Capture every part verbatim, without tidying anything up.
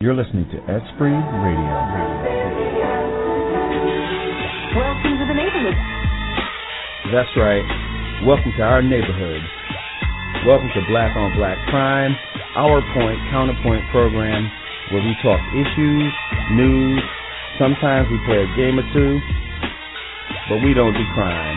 You're listening to Esprit Radio. Welcome to the neighborhood. That's right. Welcome to our neighborhood. Welcome to Black on Black Crime, our point, counterpoint program, where we talk issues, news, sometimes we play a game or two, but we don't do crime.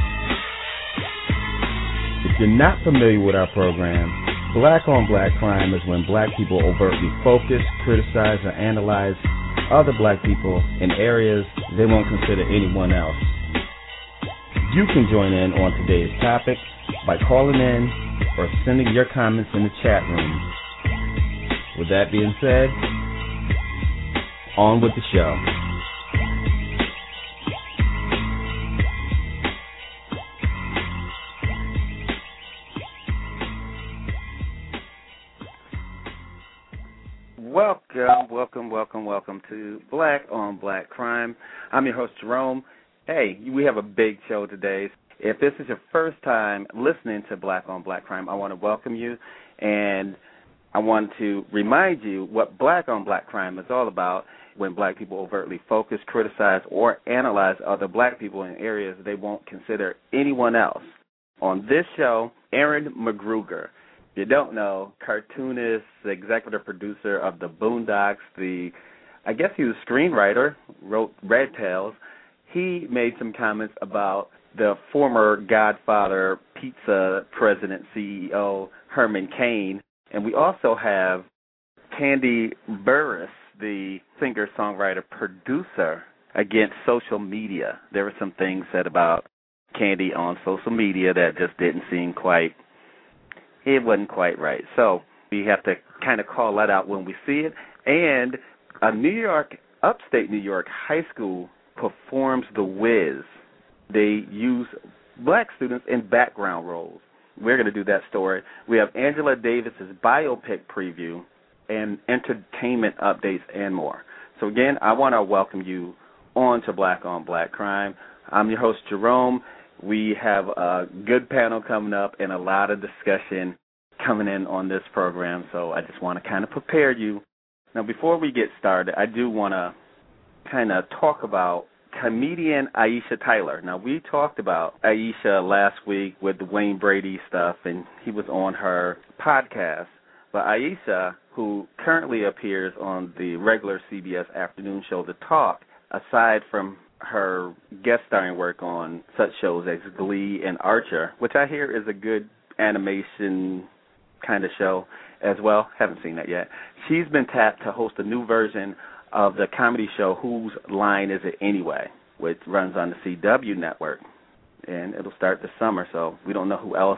If you're not familiar with our program, Black on Black Crime is when black people overtly focus, criticize, or analyze other black people in areas they won't consider anyone else. You can join in on today's topic by calling in or sending your comments in the chat room. With that being said, on with the show. Welcome, welcome, welcome, welcome to Black on Black Crime. I'm your host, Jerome. Hey, we have a big show today. If this is your first time listening to Black on Black Crime, I want to welcome you, and I want to remind you what Black on Black Crime is all about when black people overtly focus, criticize, or analyze other black people in areas they won't consider anyone else. On this show, Aaron McGruger. If you don't know, cartoonist, the executive producer of the Boondocks, the, I guess he was a screenwriter, wrote Red Tails. He made some comments about the former Godfather Pizza president, C E O, Herman Cain. And we also have Kandi Burruss, the singer-songwriter producer, against social media. There were some things said about Kandi on social media that just didn't seem quite, it wasn't quite right. So we have to kind of call that out when we see it. And a New York, upstate New York high school performs The Wiz. They use black students in background roles. We're going to do that story. We have Angela Davis's biopic preview and entertainment updates and more. So, again, I want to welcome you on to Black on Black Crime. I'm your host, Jerome. We have a good panel coming up and a lot of discussion coming in on this program, so I just want to kind of prepare you. Now, before we get started, I do want to kind of talk about comedian Aisha Tyler. Now, we talked about Aisha last week with the Wayne Brady stuff, and he was on her podcast. But Aisha, who currently appears on the regular C B S afternoon show The Talk, aside from her guest starring work on such shows as Glee and Archer, which I hear is a good animation kind of show as well. Haven't seen that yet. She's been tapped to host a new version of the comedy show Whose Line Is It Anyway, which runs on the C W network, and it'll start this summer, so we don't know who else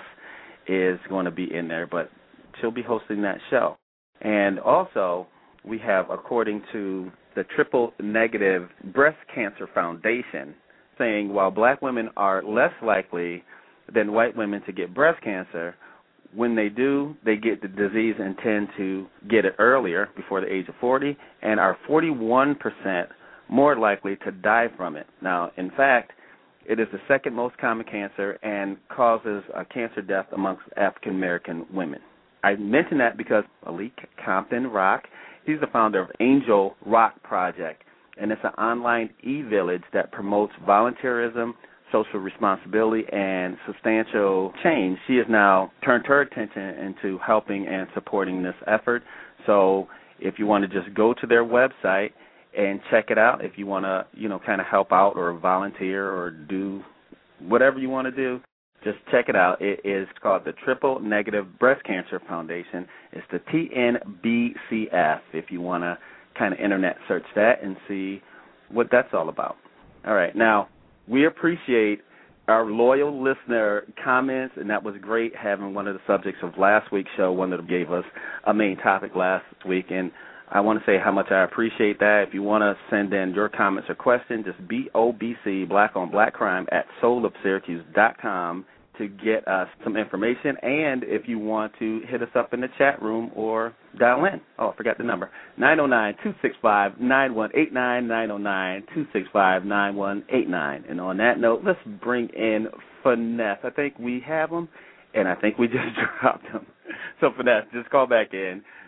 is going to be in there, but she'll be hosting that show. And also, we have, according to the Triple Negative Breast Cancer Foundation, saying while black women are less likely than white women to get breast cancer, when they do, they get the disease and tend to get it earlier, before the age of forty, and are forty-one percent more likely to die from it. Now, in fact, it is the second most common cancer and causes a cancer death amongst African-American women. I mention that because Malik Compton Rock, he's the founder of Angel Rock Project, and it's an online e-village that promotes volunteerism, social responsibility, and substantial change. She has now turned her attention into helping and supporting this effort. So if you want to just go to their website and check it out, if you want to, you know, kind of help out or volunteer or do whatever you want to do, just check it out. It is called the Triple Negative Breast Cancer Foundation. It's the T N B C F, if you want to kind of internet search that and see what that's all about. All right, now, we appreciate our loyal listener comments, and that was great having one of the subjects of last week's show, one that gave us a main topic last week, and I want to say how much I appreciate that. If you want to send in your comments or questions, just B O B C, Black on Black Crime, at soul of syracuse dot com to get us some information. And if you want to hit us up in the chat room or dial in. Oh, I forgot the number. nine oh nine, two six five, nine one eight nine, nine oh nine, two six five, nine one eight nine. And on that note, let's bring in Finesse. I think we have him, and I think we just dropped him. So, Finesse, just call back in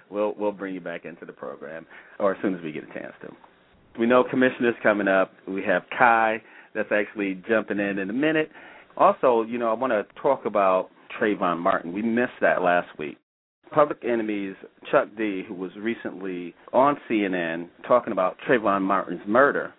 we'll we'll bring you back into the program, or as soon as we get a chance to. We know Commissioner's coming up. We have Kai that's actually jumping in in a minute. Also, you know, I want to talk about Trayvon Martin. We missed that last week. Public Enemy's Chuck D, who was recently on C N N talking about Trayvon Martin's murder,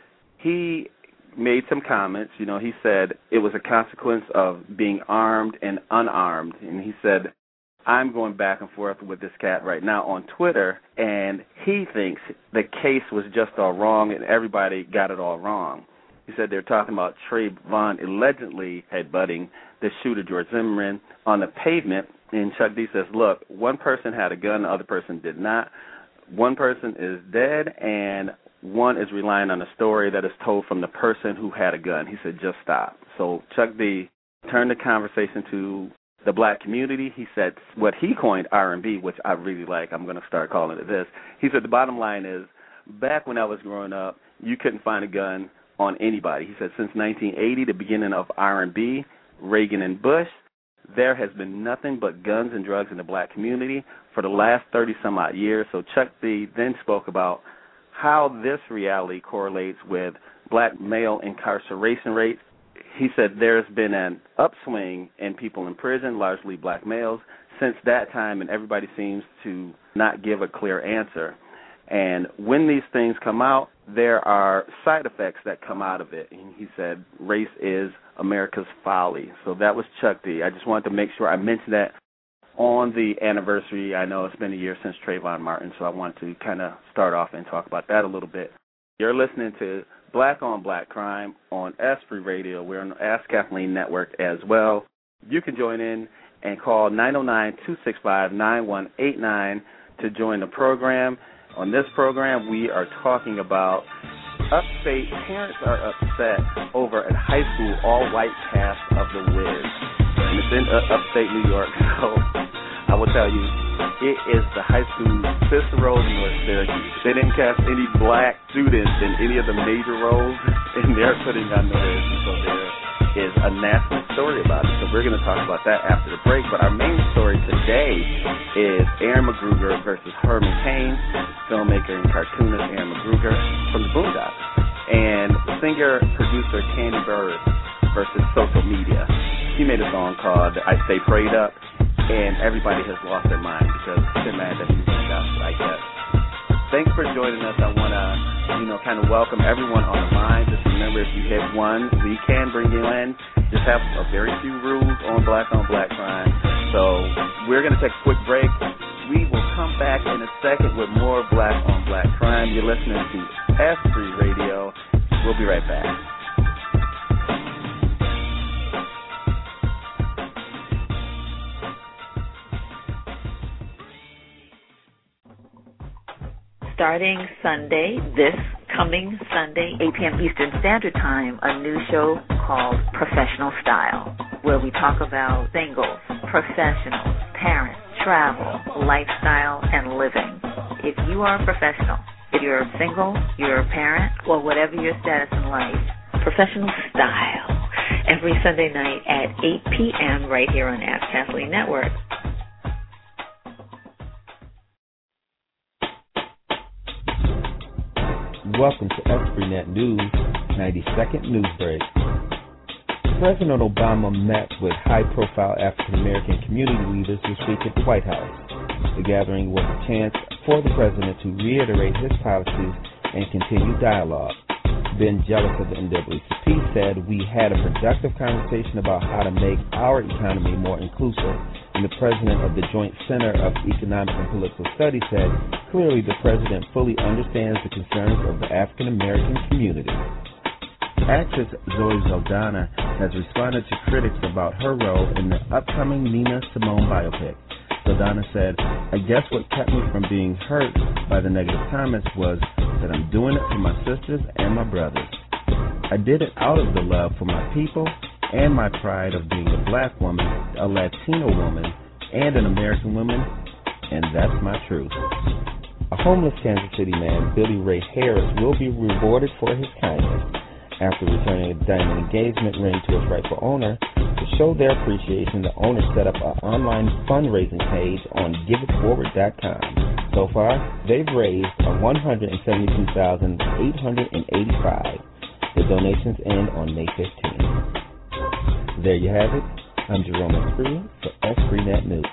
he made some comments. You know, he said it was a consequence of being armed and unarmed. And he said, I'm going back and forth with this cat right now on Twitter, and he thinks the case was just all wrong and everybody got it all wrong. He said they're talking about Trayvon allegedly headbutting the shooter, George Zimmerman, on the pavement. And Chuck D says, look, one person had a gun, the other person did not. One person is dead, and one is relying on a story that is told from the person who had a gun. He said, just stop. So Chuck D turned the conversation to the black community. He said what he coined R and B, which I really like. I'm going to start calling it this. He said the bottom line is, back when I was growing up, you couldn't find a gun on anybody. He said since nineteen eighty, the beginning of R and B, Reagan and Bush, there has been nothing but guns and drugs in the black community for the last thirty-some-odd years. So Chuck D then spoke about how this reality correlates with black male incarceration rates. He said there's been an upswing in people in prison, largely black males, since that time, and everybody seems to not give a clear answer. And when these things come out, there are side effects that come out of it. And he said race is America's folly. So that was Chuck D. I just wanted to make sure I mentioned that on the anniversary. I know it's been a year since Trayvon Martin, so I wanted to kind of start off and talk about that a little bit. You're listening to Black on Black Crime on Esprit Radio. We're on the Ask Kathleen Network as well. You can join in and call nine oh nine, two six five, nine one eight nine to join the program. On this program, we are talking about upstate. Parents are upset over a high school all-white cast of The Wiz. And it's in uh, upstate New York, so I will tell you, it is the high school Cicero in North Syracuse. They didn't cast any black students in any of the major roles, and they're putting on The Wiz. And so there is a national story about it. So we're going to talk about that after the break. But our main story today is Aaron McGruger versus Herman Cain, filmmaker and cartoonist Aaron McGruger from the Boondocks, and singer-producer Kandi Burruss versus social media. He made a song called I Stay Prayed Up, and everybody has lost their mind because they're mad that he's in the gospel, I guess. Thanks for joining us. I want to, you know, kind of welcome everyone on the line. Just remember, if you hit one, we can bring you in. Just have a very few rules on Black on Black Crime. So we're going to take a quick break. We will come back in a second with more Black on Black Crime. You're listening to Esprit Radio. We'll be right back. Starting Sunday, this coming Sunday, eight p.m. Eastern Standard Time, a new show called Professional Style, where we talk about singles, professionals, parents, travel, lifestyle, and living. If you are a professional, if you're single, you're a parent, or whatever your status in life, Professional Style, every Sunday night at eight p.m. right here on Ask Kathleen Network. Welcome to EspritNet News, ninety-second News Break. President Obama met with high-profile African-American community leaders this week at the White House. The gathering was a chance for the president to reiterate his policies and continue dialogue. Ben Jealous of the N double A C P said, we had a productive conversation about how to make our economy more inclusive. And the president of the Joint Center of Economic and Political Studies said, clearly the president fully understands the concerns of the African-American community. Actress Zoe Saldana has responded to critics about her role in the upcoming Nina Simone biopic. Saldana said, I guess what kept me from being hurt by the negative comments was that I'm doing it for my sisters and my brothers. I did it out of the love for my people and my pride of being a black woman, a Latino woman, and an American woman, and that's my truth. A homeless Kansas City man, Billy Ray Harris, will be rewarded for his kindness. After returning a diamond engagement ring to its rightful owner, the show their appreciation, the owners set up an online fundraising page on give it forward dot com. So far, they've raised one hundred seventy-two thousand eight hundred eighty-five dollars. The donations end on May fifteenth. There you have it. I'm Jerome Esprit for Esprit Net News.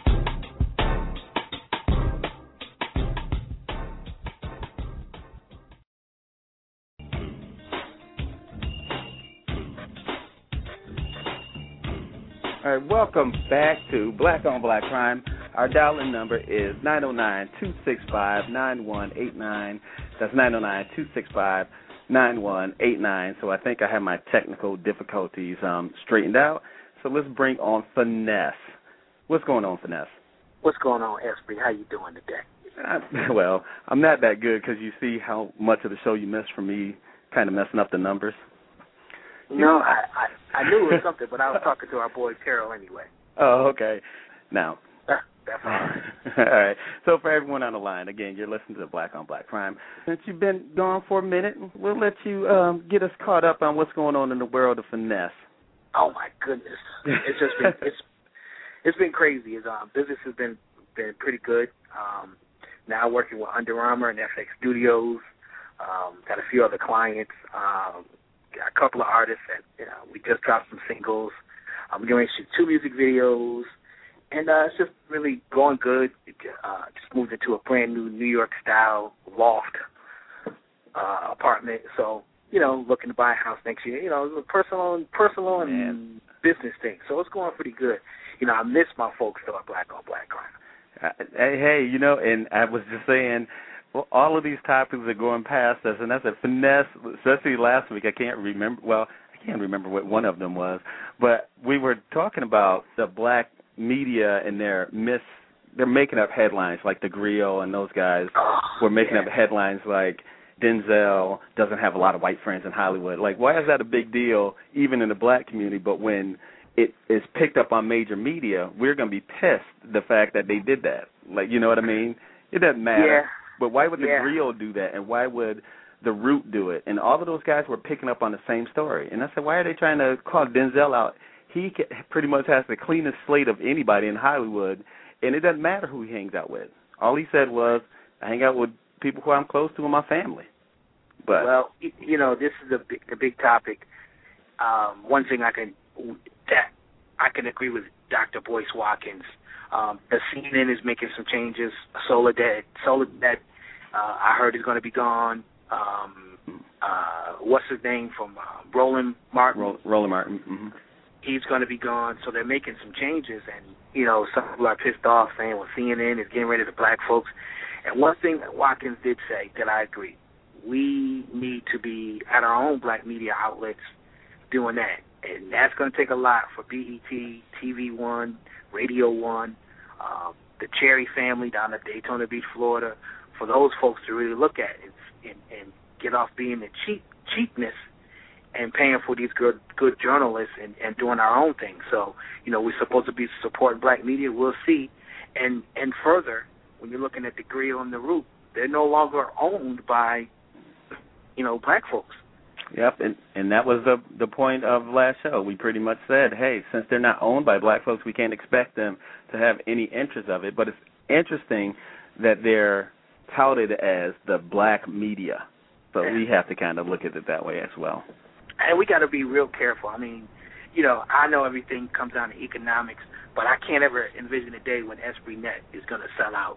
All right, welcome back to Black on Black Crime. Our dial-in number is nine oh nine, two six five, nine one eight nine. That's nine oh nine, two six five, nine one eight nine. So I think I have my technical difficulties um, straightened out. So let's bring on Finesse. What's going on, Finesse? What's going on, Esprit? How you doing today? I, well, I'm not that good because you see how much of the show you missed from me kind of messing up the numbers. No, I, I, I knew it was something, but I was talking to our boy Terrell anyway. Oh, okay. Now. That's all right. All right. So for everyone on the line, again, you're listening to Black on Black Crime. Since you've been gone for a minute, we'll let you um, get us caught up on what's going on in the world of Finesse. Oh my goodness, it's just been it's it's been crazy. It's, um, business has been been pretty good. Um, now working with Under Armour and F X Studios. Um, got a few other clients. Um, got a couple of artists that you know, we just dropped some singles. I'm going to shoot two music videos. And uh, it's just really going good. It, uh, just moved into a brand new New York style loft uh, apartment. So, you know, looking to buy a house next year. You know, it's a personal and personal and Man. business thing. So it's going pretty good. You know, I miss my folks though at Black on Black Crime. Uh, hey, hey, you know, and I was just saying, well, all of these topics are going past us, and that's a Finesse. Especially last week, I can't remember. Well, I can't remember what one of them was, but we were talking about the black media and their miss they're making up headlines like the Griot and those guys oh, were making yeah. up headlines like Denzel doesn't have a lot of white friends in Hollywood. Like, why is that a big deal even in the black community? But when it is picked up on major media, we're going to be pissed the fact that they did that. Like, you know what I mean? It doesn't matter. Yeah. But why would the yeah. Griot do that, and why would the Root do it? And all of those guys were picking up on the same story. And I said, why are they trying to call Denzel out? He pretty much has the cleanest slate of anybody in Hollywood, and it doesn't matter who he hangs out with. All he said was, I hang out with people who I'm close to in my family. But well, you know, this is a big, a big topic. Um, one thing I can that I can agree with Doctor Boyce Watkins. Um, the C N N is making some changes. Solar Dead, Solar Dead, uh, I heard is going to be gone. Um, uh, what's his name from uh, Roland Martin? Roland, Roland Martin. Mm-hmm. He's going to be gone, so they're making some changes, and, you know, some people are pissed off saying, well, C N N is getting rid of the black folks. And one thing that Watkins did say that I agree, we need to be at our own black media outlets doing that, and that's going to take a lot for B E T, T V One, Radio One, um, the Cherry family down at Daytona Beach, Florida, for those folks to really look at it and, and get off being the cheap cheapness and paying for these good good journalists and, and doing our own thing. So, you know, we're supposed to be supporting black media. We'll see. And and further, when you're looking at the Griot and the Root, they're no longer owned by, you know, black folks. Yep, and, and that was the the point of last show. We pretty much said, hey, since they're not owned by black folks, we can't expect them to have any interest of it. But it's interesting that they're touted as the black media. So we have to kind of look at it that way as well. And we got to be real careful. I mean, you know, I know everything comes down to economics, but I can't ever envision a day when Esprit Net is going to sell out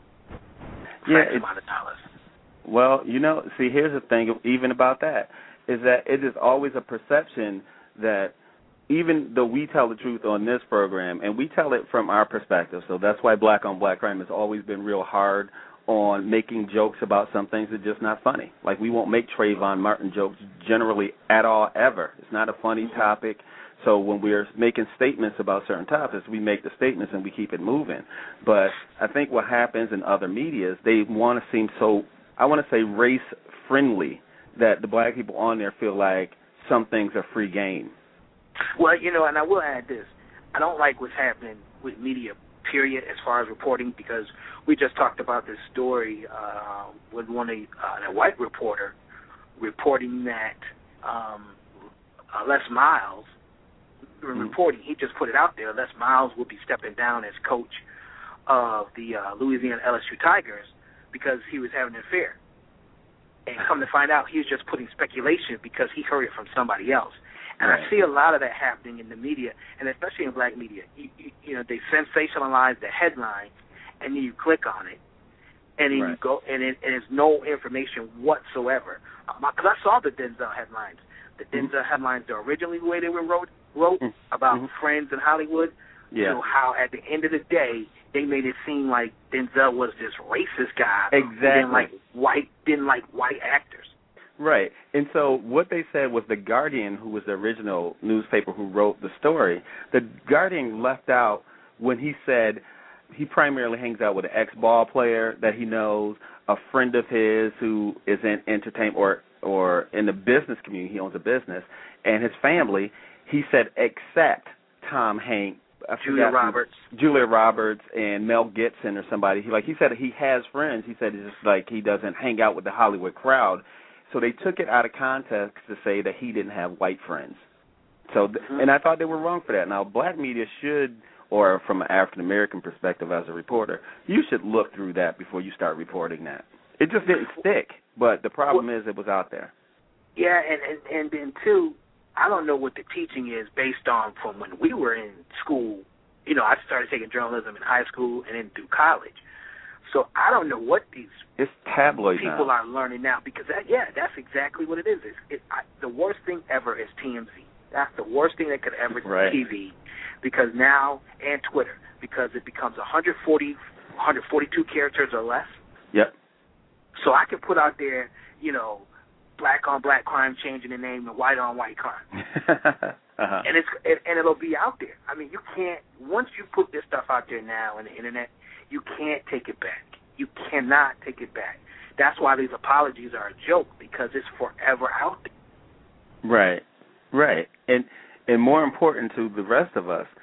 for yeah, X amount of dollars. Well, you know, see, here's the thing, even about that, is that it is always a perception that even though we tell the truth on this program, and we tell it from our perspective, so that's why Black on Black Crime has always been real hard on making jokes about some things that are just not funny. Like, we won't make Trayvon Martin jokes generally at all, ever. It's not a funny topic. So when we're making statements about certain topics, we make the statements and we keep it moving. But I think what happens in other medias, they want to seem so, I want to say race-friendly, that the black people on there feel like some things are free game. Well, you know, and I will add this. I don't like what's happening with media, period, as far as reporting, because we just talked about this story uh, with one of uh, a white reporter reporting that um, uh, Les Miles mm-hmm. reporting. He just put it out there. Les Miles will be stepping down as coach of the uh, Louisiana L S U Tigers because he was having an affair. And come to find out, he was just putting speculation because he heard it from somebody else. And right. I see a lot of that happening in the media, and especially in black media. You, you, you know, they sensationalize the headline, and then you click on it, and then right. you go, and, it, and there's no information whatsoever. Because I saw the Denzel headlines. The Denzel mm-hmm. headlines, are originally the way they were wrote, wrote mm-hmm. about mm-hmm. friends in Hollywood. Yeah. So how at the end of the day they made it seem like Denzel was this racist guy. Exactly. Who didn't like white didn't like white actors. Right. And so what they said was the Guardian, who was the original newspaper who wrote the story, the Guardian left out when he said he primarily hangs out with an ex-ball player that he knows, a friend of his who is in entertainment or or in the business community, he owns a business, and his family, he said, except Tom Hanks, I Julia Roberts, who, Julia Roberts, and Mel Gibson or somebody. He like he said he has friends. He said it's just like he doesn't hang out with the Hollywood crowd. So they took it out of context to say that he didn't have white friends. So mm-hmm. and I thought they were wrong for that. Now black media should, or from an African American perspective as a reporter, you should look through that before you start reporting that. It just didn't stick. But the problem well, is it was out there. Yeah, and, and and then too, I don't know what the teaching is based on from when we were in school. You know, I started taking journalism in high school and then through college. So I don't know what these it's tabloid people now. are learning now because, that, yeah, that's exactly what it is. It's, it, I, the worst thing ever is T M Z. That's the worst thing that could ever be right. T V because now, and Twitter, because it becomes one forty, one forty-two characters or less. Yep. So I can put out there, you know, black on black crime changing the name to white on white crime, uh-huh. and it's it, and it'll be out there. I mean, you can't once you put this stuff out there now on the internet, you can't take it back. You cannot take it back. That's why these apologies are a joke because it's forever out there. Right, right, and and more important to the rest of us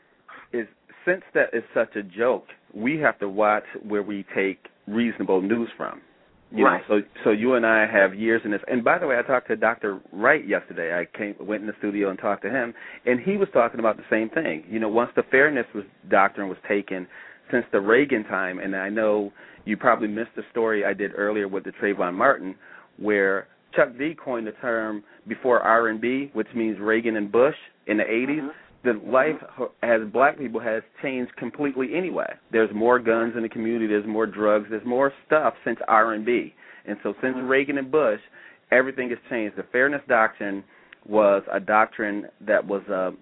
is since that is such a joke, we have to watch where we take reasonable news from. You right. know, so so you and I have years in this. And by the way, I talked to Doctor Wright yesterday. I came went in the studio and talked to him, and he was talking about the same thing. You know, once the fairness was doctrine was taken since the Reagan time, and I know you probably missed the story I did earlier with the Trayvon Martin, where Chuck D coined the term before R and B, which means Reagan and Bush in the eighties. Mm-hmm. The life as black people has changed completely anyway. There's more guns in the community. There's more drugs. There's more stuff since R and B. And so since mm-hmm. Reagan and Bush, everything has changed. The Fairness Doctrine was a doctrine that was uh,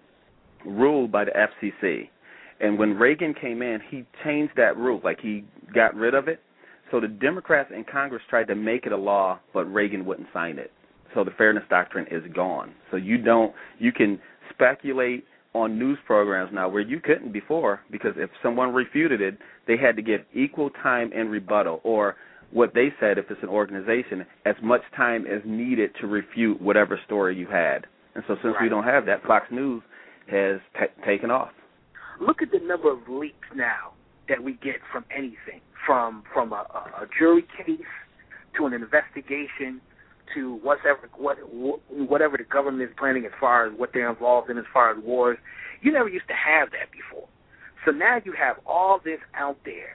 ruled by the F C C. And when Reagan came in, he changed that rule. Like he got rid of it. So the Democrats in Congress tried to make it a law, but Reagan wouldn't sign it. So the Fairness Doctrine is gone. So you don't, you can speculate on news programs now where you couldn't before because if someone refuted it, they had to give equal time and rebuttal, or what they said, if it's an organization, as much time as needed to refute whatever story you had. And so since right. we don't have that, Fox News has t- taken off. Look at the number of leaks now that we get from anything, from from a, a jury case to an investigation to whatever what whatever the government is planning as far as what they're involved in as far as wars. You never used to have that before. So now you have all this out there,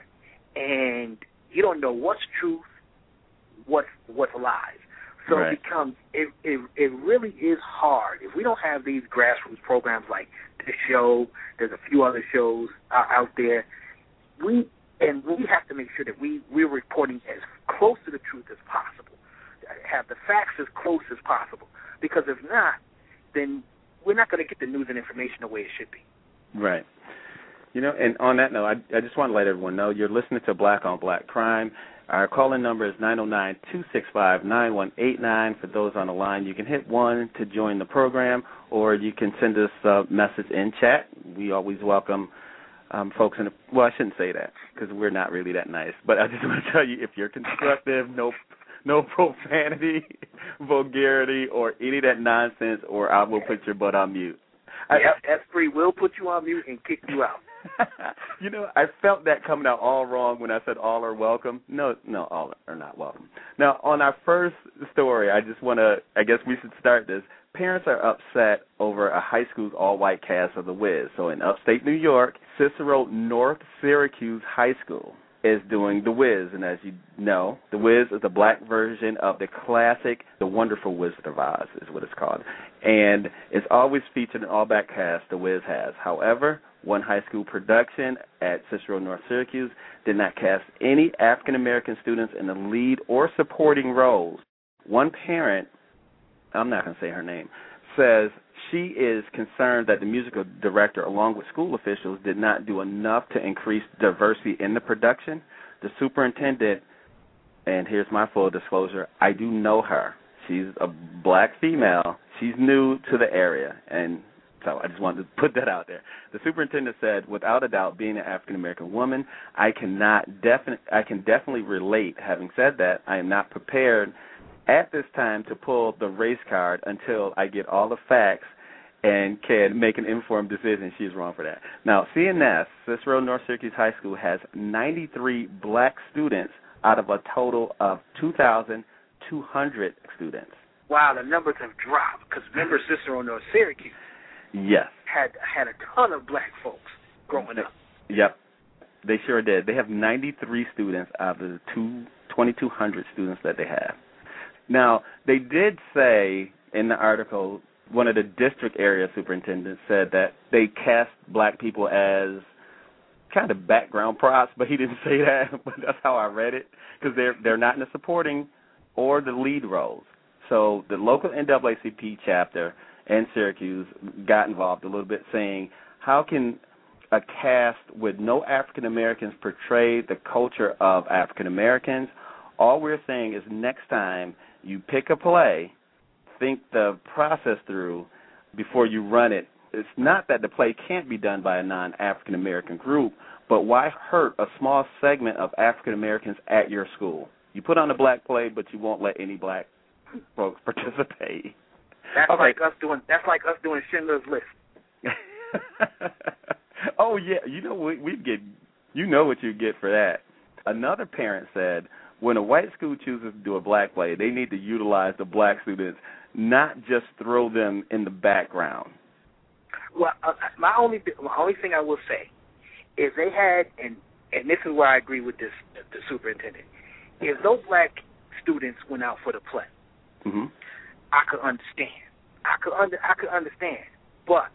and you don't know what's truth, what's what's lies. So right. it becomes it, it it really is hard if we don't have these grassroots programs like this show. There's a few other shows uh, out there. We and we have to make sure that we we're reporting as close to the truth as possible. Have the facts as close as possible, because if not, then we're not going to get the news and information the way it should be. Right. You know, and on that note, I, I just want to let everyone know you're listening to Black on Black Crime. Our call-in number is nine oh nine, two six five, nine one eight nine. For those on the line, you can hit one to join the program, or you can send us a message in chat. We always welcome um, folks in the, well, I shouldn't say that because we're not really that nice, but I just want to tell you, if you're constructive, no No profanity, vulgarity, or any of that nonsense, or I will put your butt on mute. Yep, Esprit will put you on mute and kick you out. You know, I felt that coming out all wrong when I said all are welcome. No, no, all are not welcome. Now, on our first story, I just want to, I guess we should start this. parents are upset over a high school's all-white cast of The Wiz. So in upstate New York, Cicero North Syracuse High School is doing The Wiz. And as you know, The Wiz is a black version of the classic The Wonderful Wizard of Oz is what it's called. And it's always featured an all-black cast The Wiz has. However, one high school production at Cicero North Syracuse did not cast any African-American students in the lead or supporting roles. One parent, I'm not going to say her name, says she is concerned that the musical director, along with school officials, did not do enough to increase diversity in the production. The superintendent, and here's my full disclosure, I do know her. She's a black female. She's new to the area, and so I just wanted to put that out there. The superintendent said, without a doubt, being an African-American woman, I cannot defi- I can definitely relate. Having said that, I am not prepared at this time to pull the race card until I get all the facts and can make an informed decision. She's wrong for that. Now, C N S, Cicero North Syracuse High School, has ninety-three black students out of a total of two thousand two hundred students. Wow, the numbers have dropped because remember Cicero North Syracuse yes. had had a ton of black folks growing up. Yep, they sure did. They have ninety-three students out of the twenty-two hundred students that they have. Now, they did say in the article, one of the district area superintendents said that they cast black people as kind of background props, but he didn't say that, but that's how I read it, because they're, they're not in the supporting or the lead roles. So the local N double A C P chapter in Syracuse got involved a little bit, saying, how can a cast with no African-Americans portray the culture of African-Americans? All we're saying is next time you pick a play, think the process through before you run it. It's not that the play can't be done by a non-African-American group, but why hurt a small segment of African-Americans at your school? You put on a black play, but you won't let any black folks participate. That's okay. like us doing. That's like us doing Schindler's List. Oh yeah, you know we we get. You know what you get for that. Another parent said, when a white school chooses to do a black play, they need to utilize the black students, not just throw them in the background. Well, uh, my only my only thing I will say is they had, and and this is where I agree with this the superintendent. If those black students went out for the play, mm-hmm. I could understand. I could under I could understand, but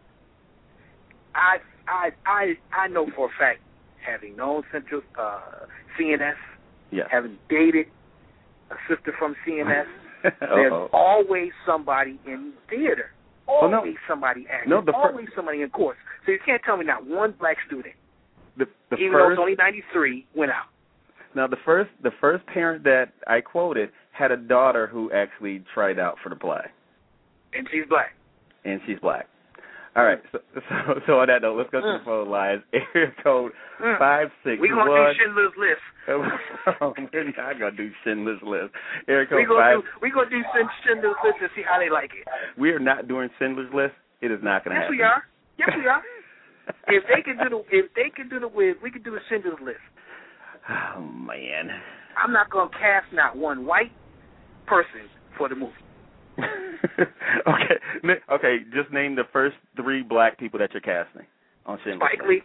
I I I I know for a fact, having known Central uh, C N S. Yes. Having dated a sister from C N S, there's always somebody in theater. Always oh, no. somebody acting. No, the always fir- somebody in course. So you can't tell me not one black student, the, the even first, though it's only ninety-three, went out. Now, the first the first parent that I quoted had a daughter who actually tried out for the play. And she's black. And she's black. All right, so so, so on that note, let's go to mm. the phone lines. Area code mm. five six one. We're going to do Schindler's List. We're not going to do Schindler's List. Area code We're going five. to do, we're going to do Schindler's List and see how they like it. We are not doing Schindler's List. It is not going to yes, happen. Yes, we are. Yes, we are. If they can do the if they can do the Wiz, we can do the Schindler's List. Oh man. I'm not going to cast not one white person for the movie. okay, okay. Just name the first three black people that you're casting on Schindler's Spike Lee.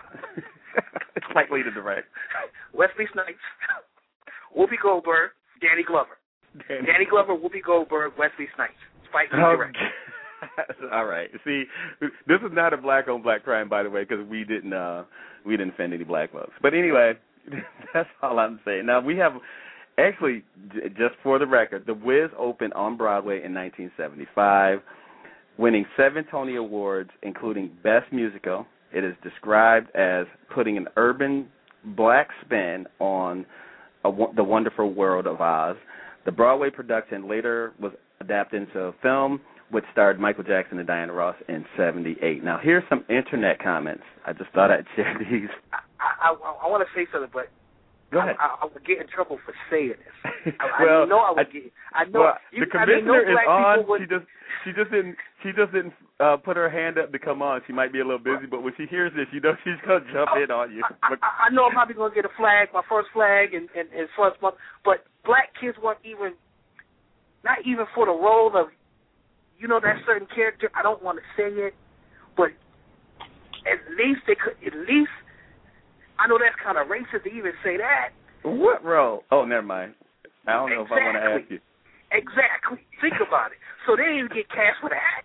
Spike Lee to direct. Wesley Snipes, Whoopi Goldberg, Danny Glover. Danny, Danny Glover, Whoopi Goldberg, Wesley Snipes. Spike Lee oh, direct. All right. See, this is not a black on black crime, by the way, because we didn't uh, we didn't offend any black folks. But anyway, that's all I'm saying. Now we have. Actually, just for the record, The Wiz opened on Broadway in nineteen seventy-five, winning seven Tony Awards, including Best Musical. It is described as putting an urban black spin on a, The Wonderful World of Oz. The Broadway production later was adapted into a film, which starred Michael Jackson and Diana Ross in seventy-eight. Now, here's some Internet comments. I just thought I'd share these. I, I, I want to say something, but Go ahead. I, I, I would get in trouble for saying this. I, well, I know I would I, get. I know well, you, the commissioner I mean, no is black on. Would, she just she just didn't she just didn't uh, put her hand up to come on. She might be a little busy, but when she hears this, you know she's gonna jump I, in on you. I, I, I know I'm probably gonna get a flag, my first flag, and and, and first month. But black kids weren't even, not even for the role of you know that certain character. I don't want to say it, but at least they could. At least I know that's kind of racist to even say that. What role? Oh, never mind. I don't know exactly. if I want to ask you. Exactly. Think about it. So they didn't get cast for that.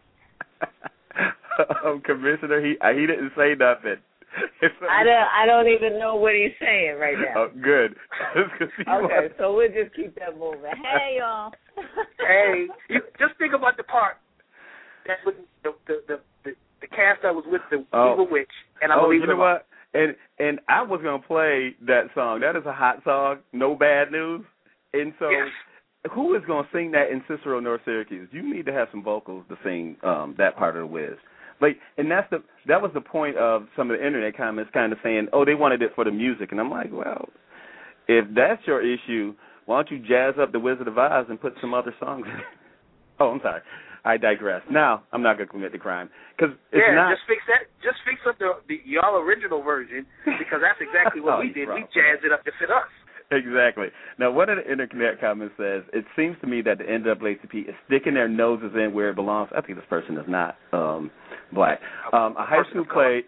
um, Commissioner, he he didn't say nothing. I don't I don't even know what he's saying right now. Oh, good. Okay, so we'll just keep that moving. Hey, y'all. Hey, you, just think about the part that's with the the the, the, the cast that was with the oh. Evil Witch, and I oh, believe you know what? And and I was gonna play that song. That is a hot song. No Bad News. And so, yes. Who is gonna sing that in Cicero, North Syracuse? You need to have some vocals to sing um, that part of the Wiz. Like, and that's the that was the point of some of the internet comments, kind of saying, "Oh, they wanted it for the music," and I'm like, well, if that's your issue, why don't you jazz up the Wizard of Oz and put some other songs in? Oh, I'm sorry, I digress. Now I'm not gonna commit the crime because it's yeah, not. just fix that. Just fix up the, the y'all original version because that's exactly what oh, we did. wrong. We jazzed it up to fit us. Exactly. Now, one of the internet comments says, it seems to me that the N double A C P is sticking their noses in where it belongs. I think this person is not um, black. Um, a high school play,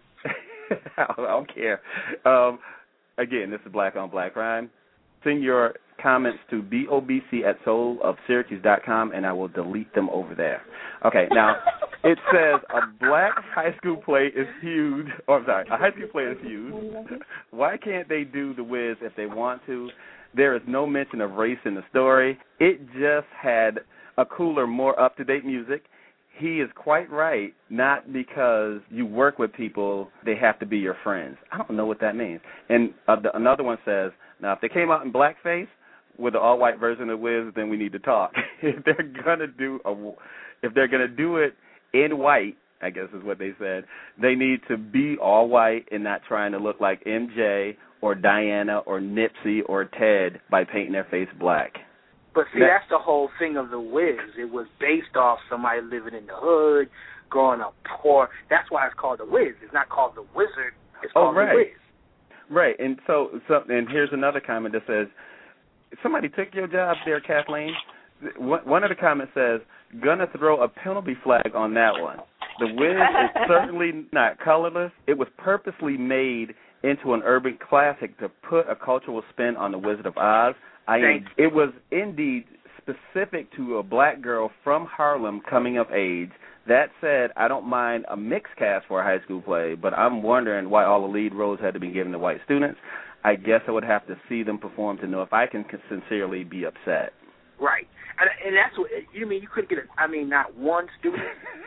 I don't care. Um, again, this is Black on Black Crime. Send your comments to B O B C at soul of syracuse dot com, and I will delete them over there. Okay, now, it says a black high school play is huge. Oh, I'm sorry, a high school play is huge. Why can't they do the Wiz if they want to? There is no mention of race in the story. It just had a cooler, more up-to-date music. He is quite right, not because you work with people, they have to be your friends. I don't know what that means. And uh, the, another one says, now, if they came out in blackface with the all-white version of Wiz, then we need to talk. If they're gonna do a, if they're gonna do it in white, I guess is what they said, they need to be all white and not trying to look like M J or Diana or Nipsey or Ted by painting their face black. But see, that, that's the whole thing of the Wiz. It was based off somebody living in the hood, growing up poor. That's why it's called the Wiz. It's not called the Wizard. It's called oh, right. the Wiz. Right, and so, so, and here's another comment that says, somebody took your job there, Kathleen. One of the comments says, gonna throw a penalty flag on that one. The Wiz is certainly not colorless. It was purposely made into an urban classic to put a cultural spin on the Wizard of Oz. I am, it was indeed specific to a black girl from Harlem coming of age. That said, I don't mind a mixed cast for a high school play, but I'm wondering why all the lead roles had to be given to white students. I guess I would have to see them perform to know if I can sincerely be upset. Right. And, and that's what, you mean you couldn't get, a, I mean, not one student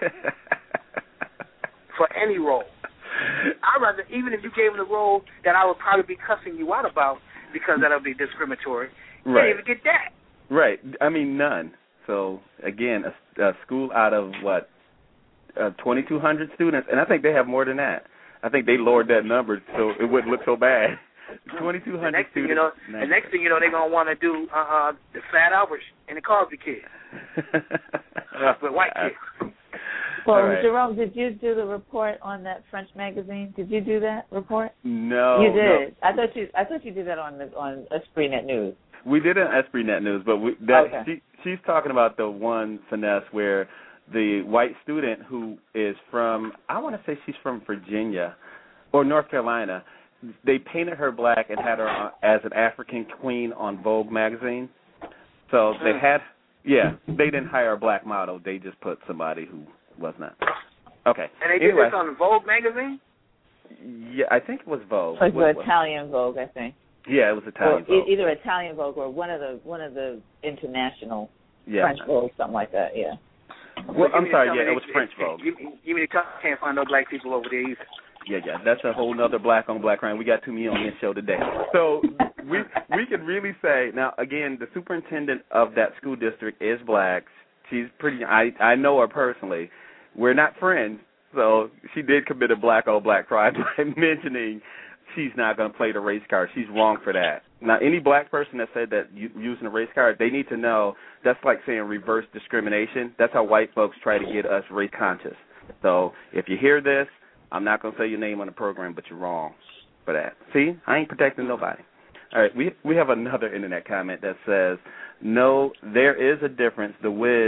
for any role. I'd rather, even if you gave them the role that I would probably be cussing you out about because that would be discriminatory, you right. can't even get that. Right. I mean, none. So, again, a, a school out of, what, uh, twenty-two hundred students, and I think they have more than that. I think they lowered that number so it wouldn't look so bad. twenty-two hundred the next students. Thing you know, the next thing you know, they're going to want to do uh, uh, the Fat Albert and the Cosby Kid. But white kids. Well, right. Jerome, did you do the report on that French magazine? Did you do that report? No. You did. No. I thought you. I thought you did that on the, on Esprit Net News. We did it on Esprit Net News, but we, that, okay. she, she's talking about the one finesse where the white student who is from, I want to say she's from Virginia or North Carolina, they painted her black and had her on, as an African queen on Vogue magazine. So they had, yeah, they didn't hire a black model. They just put somebody who was not. Okay. And they anyway, did this on Vogue magazine? Yeah, I think it was Vogue. It was Italian Vogue, I think. Yeah, it was Italian or Vogue. Either Italian Vogue or one of the one of the international yeah. French Vogue, something like that. Yeah. Well, I'm sorry. Yeah, me, it was French Vogue. You, you mean you can't find no black people over there either? Yeah, yeah, that's a whole nother black on black crime. We got too many on this show today. So we we can really say now again, the superintendent of that school district is black. She's pretty. I I know her personally. We're not friends, so she did commit a black on black crime by mentioning she's not going to play the race card. She's wrong for that. Now, any black person that said that you, using a race card, they need to know that's like saying reverse discrimination. That's how white folks try to get us race conscious. So if you hear this, I'm not going to say your name on the program, but you're wrong for that. See, I ain't protecting nobody. All right, we we have another internet comment that says, no, there is a difference. The Wiz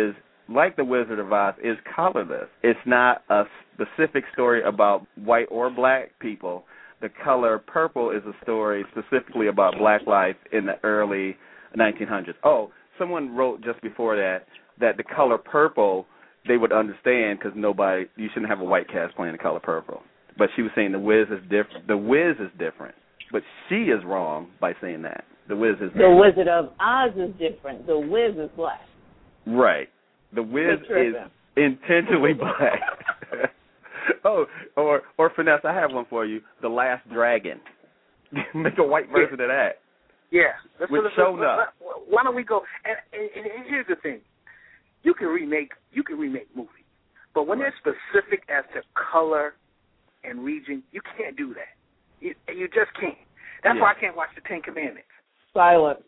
like The Wizard of Oz, is colorless. It's not a specific story about white or black people. The color purple is a story specifically about black life in the early nineteen hundreds. Oh, someone wrote just before that that the color purple they would understand because nobody, you shouldn't have a white cast playing the color purple. But she was saying the Wiz is different. The Wiz is different, but she is wrong by saying that. The Wiz is The Wizard of Oz is different. The Wiz is black. Right. The Wiz is intentionally black. oh, or or Finesse, I have one for you. The Last Dragon. Make a white version yeah. of that. Yeah. Let's, With let's, shown let's, up. let's, why don't we go? And, and, and here's the thing: you can remake you can remake movies, but when right. they're specific as to color and region, you can't do that. You, you just can't. That's yeah. why I can't watch the Ten Commandments. Silence.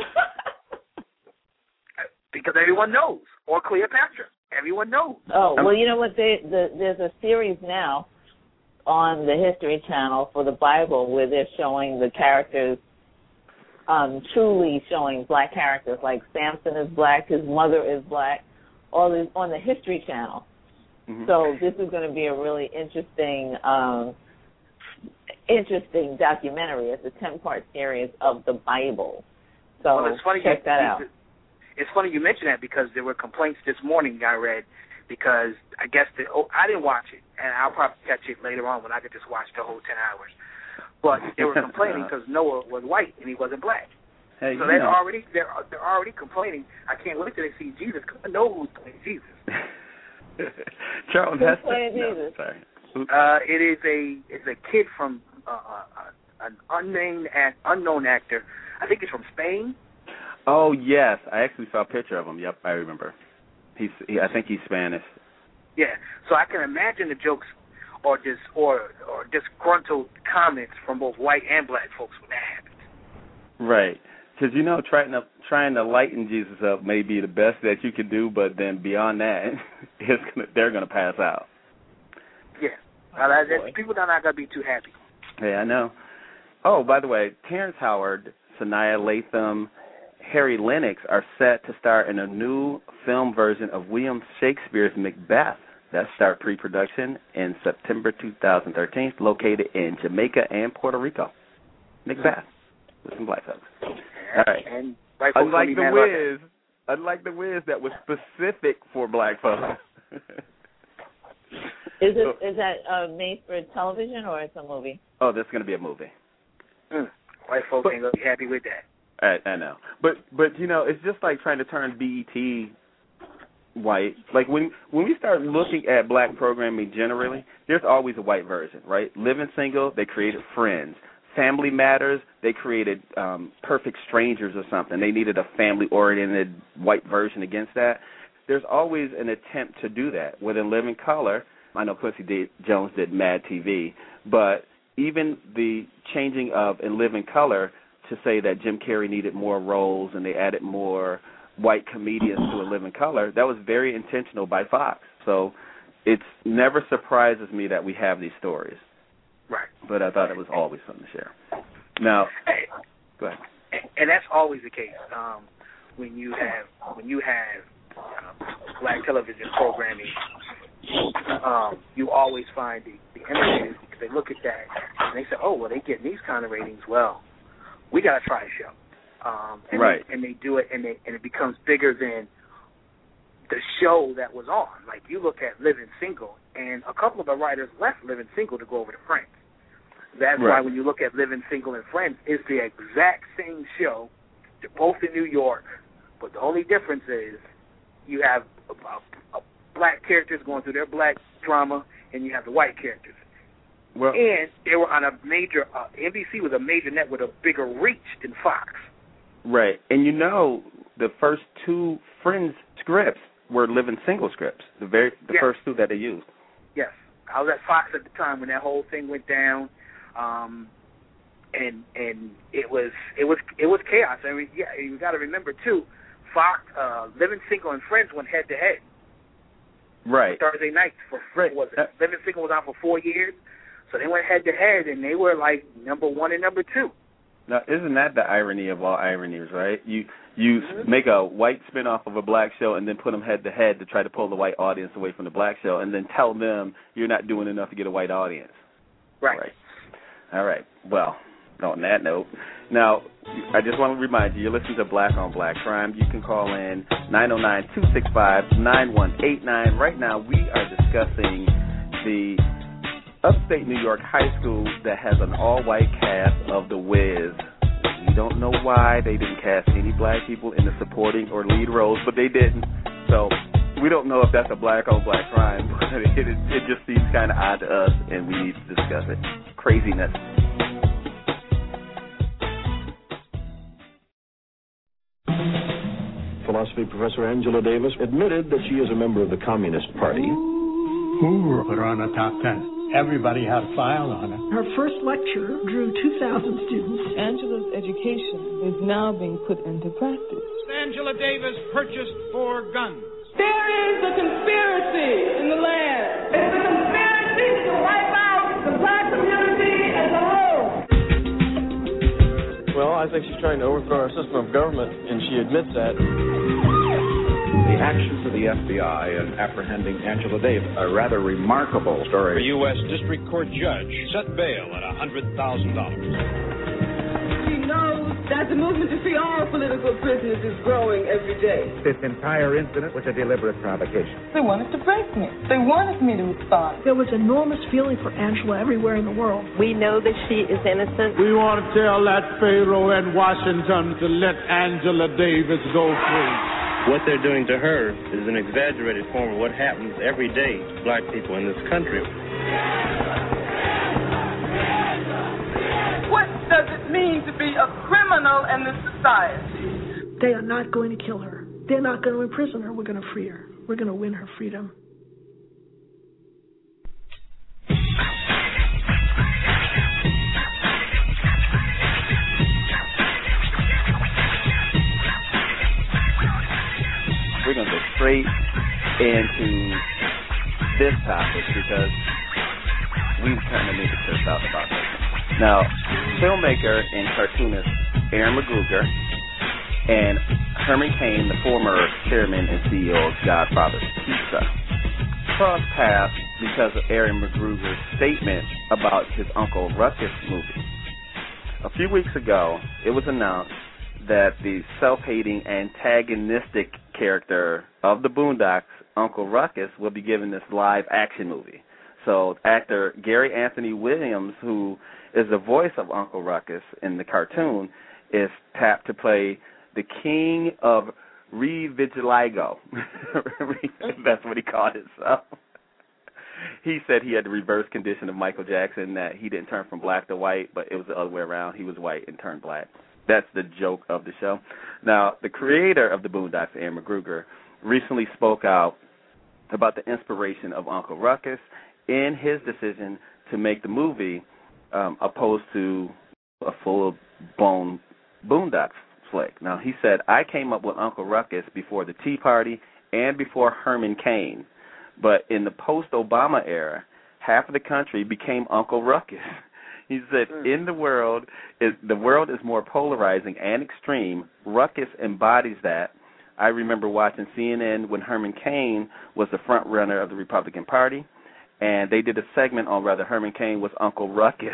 Because everyone knows, or Cleopatra. Everyone knows. Oh, well, you know what? They, the, there's a series now on the History Channel for the Bible where they're showing the characters, um, truly showing black characters. Like Samson is black, his mother is black, all these on the History Channel. Mm-hmm. So this is going to be a really interesting, um, interesting documentary. It's a ten-part series of the Bible. So well, it's funny check you, that out. It's funny you mention that because there were complaints this morning I read because I guess the, oh, I didn't watch it, and I'll probably catch it later on when I could just watch the whole ten hours. But they were complaining because Noah was white and he wasn't black. Hey, so they're know. already they're they're already complaining. I can't wait till they see Jesus because I know who's playing Jesus. Charles Who's Heston. playing No, Jesus? sorry. Uh, it is a it's a kid from uh, uh, an unnamed act, unknown actor. I think he's from Spain. Oh yes, I actually saw a picture of him. Yep, I remember. He's he, I think he's Spanish. Yeah, so I can imagine the jokes or dis or or disgruntled comments from both white and black folks when that happens. Right, because you know trying to trying to lighten Jesus up may be the best that you can do, but then beyond that, it's gonna, they're gonna pass out. Yeah, oh, uh, that, people are not gonna be too happy. Yeah, I know. Oh, by the way, Terrence Howard, Sanaa Lathan, Harry Lennox are set to star in a new film version of William Shakespeare's Macbeth. That start pre-production in September two thousand thirteen, located in Jamaica and Puerto Rico. Macbeth with some black folks. All right. And white folks unlike the Wiz, like unlike the Wiz, that was specific for black folks. Is it is that uh, made for television or it's a movie? Oh, this is going to be a movie. Mm. White folks but, ain't gonna be happy with that. I, I know, but but you know, it's just like trying to turn B E T white. Like when when we start looking at black programming generally, there's always a white version, right? Living Single, they created Friends. Family Matters, they created um, Perfect Strangers or something. They needed a family-oriented white version against that. There's always an attempt to do that. Within Living Color, I know Quincy D- Jones did Mad T V, but even the changing of In Living Color to say that Jim Carrey needed more roles and they added more white comedians to In Living Color, that was very intentional by Fox. So it never surprises me that we have these stories. Right. But I thought it was always something to share. Now, hey, go ahead. And that's always the case um, when you have when you have uh, black television programming. Um, you always find the, the images because they look at that and they say, "Oh, well, they get these kind of ratings. Well, we got to try a show." Um, and right. They, and they do it, and they and it becomes bigger than the show that was on. Like you look at Living Single, and a couple of the writers left Living Single to go over to Friends. That's right. why when you look at Living Single and Friends, it's the exact same show. They're both in New York, but the only difference is you have a, a, a black characters going through their black drama, and you have the white characters. Well, and they were on a major, uh, N B C was a major net with a bigger reach than Fox. Right. And you know, the first two Friends scripts were Living Single scripts, the very the yes. first two that they used. Yes. I was at Fox at the time when that whole thing went down. Um, and and it was it was it was chaos. I mean, yeah, you got to remember too, Fox, uh, Living Single and Friends went head to head. Right. Thursday nights for right. was it? Uh, Living Single was on for four years, so they went head to head, and they were like number one and number two. Now, isn't that the irony of all ironies, right? You You make a white spinoff of a black show and then put them head to head to try to pull the white audience away from the black show, and then tell them you're not doing enough to get a white audience. Right. Right. All right. Well, on that note, now I just want to remind you, you're listening to Black on Black Crime. You can call in nine oh nine, two six five, nine one eight nine. Right now we are discussing the upstate New York high school that has an all-white cast of The Wiz. We don't know why they didn't cast any black people in the supporting or lead roles, but they didn't. So we don't know if that's a black on black crime, but it, it, it just seems kind of odd to us, and we need to discuss it. Craziness. Philosophy professor Angela Davis admitted that she is a member of the Communist Party. Who put her on the top ten? Everybody had a file on it. Her first lecture drew two thousand students. Angela's education is now being put into practice. Angela Davis purchased four guns. There is a conspiracy in the land. It's a conspiracy to wipe out the black community as a whole. Well, I think she's trying to overthrow our system of government, and she admits that. The actions of the F B I in apprehending Angela Davis, a rather remarkable story. A U S District Court judge set bail at one hundred thousand dollars. She knows that the movement to free all political prisoners is growing every day. This entire incident was a deliberate provocation. They wanted to break me. They wanted me to respond. There was enormous feeling for Angela everywhere in the world. We know that she is innocent. We want to tell that Pharaoh in Washington to let Angela Davis go free. What they're doing to her is an exaggerated form of what happens every day to black people in this country. What does it mean to be a criminal in this society? They are not going to kill her. They're not going to imprison her. We're going to free her. We're going to win her freedom. We're going to go straight into this topic because we kind of need to push out about this. Now, filmmaker and cartoonist Aaron McGruger and Herman Cain, the former chairman and C E O of Godfather's Pizza, crossed paths because of Aaron McGruger's statement about his Uncle Ruckus movie. A few weeks ago, it was announced that the self-hating antagonistic character of the Boondocks, Uncle Ruckus, will be given this live-action movie. So actor Gary Anthony Williams, who is the voice of Uncle Ruckus in the cartoon, is tapped to play the king of Revigiligo. That's what he called himself. He said he had the reverse condition of Michael Jackson, that he didn't turn from black to white, but it was the other way around. He was white and turned black. That's the joke of the show. Now, the creator of the Boondocks, Aaron McGruger, recently spoke out about the inspiration of Uncle Ruckus in his decision to make the movie um, opposed to a full-blown Boondocks flick. Now, he said, I came up with Uncle Ruckus before the Tea Party and before Herman Cain. But in the post-Obama era, half of the country became Uncle Ruckus. He said, in the world, is, the world is more polarizing and extreme. Ruckus embodies that. I remember watching C N N when Herman Cain was the front runner of the Republican Party, and they did a segment on whether Herman Cain was Uncle Ruckus.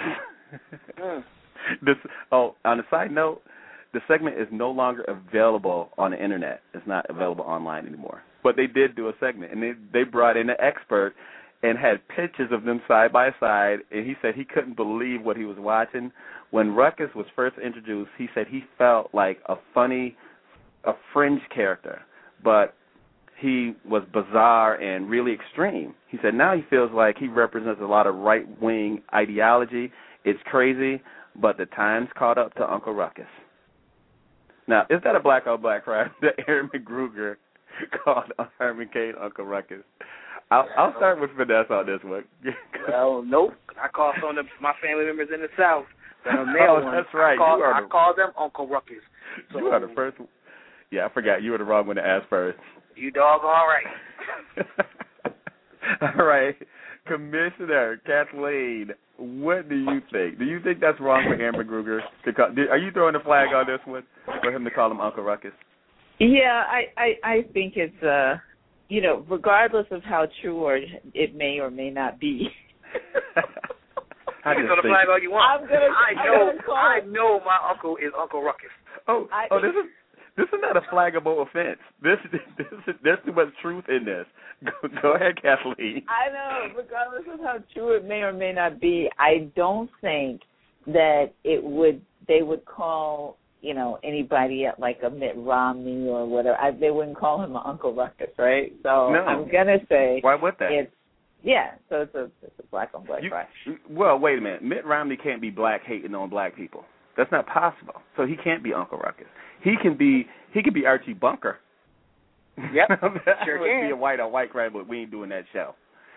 this, oh, on a side note, the segment is no longer available on the Internet. It's not available online anymore. But they did do a segment, and they, they brought in an expert and had pictures of them side by side, and he said he couldn't believe what he was watching. When Ruckus was first introduced, he said he felt like a funny, a fringe character, but he was bizarre and really extreme. He said now he feels like he represents a lot of right-wing ideology. It's crazy, but the time's caught up to Uncle Ruckus. Now, is that a black on black crime that Aaron McGruger called Herman Cain Uncle Ruckus? I'll, I'll start with Vanessa on this one. Well, nope. I call some of the, my family members in the South. The male oh, ones, that's right. I call, you are I the, call them Uncle Ruckus. So, you are the first. Yeah, I forgot. You were the wrong one to ask first. You dog all right. All right. Commissioner Kathleen, what do you think? Do you think that's wrong for Aaron McGruger to call? Are you throwing the flag on this one for him to call him Uncle Ruckus? Yeah, I, I, I think it's, uh, you know, regardless of how true or it may or may not be. You can throw the flag all you want. I'm gonna, I I'm know, gonna call I it. know my uncle is Uncle Ruckus. Oh, I, oh, this is this is not a flaggable offense. This, this is, there's too much truth in this. Go, go ahead, Kathleen. I know, regardless of how true it may or may not be, I don't think that it would. They would call, you know, anybody at like a Mitt Romney or whatever. I, they wouldn't call him an Uncle Ruckus, right? So No. I'm gonna say, Why would that? It's, yeah, so it's a it's a black on black You, crime. well, wait a minute. Mitt Romney can't be black hating on black people. That's not possible. So he can't be Uncle Ruckus. He can be he can be Archie Bunker. Yep, that sure would can. be a white on white crime, but we ain't doing that show.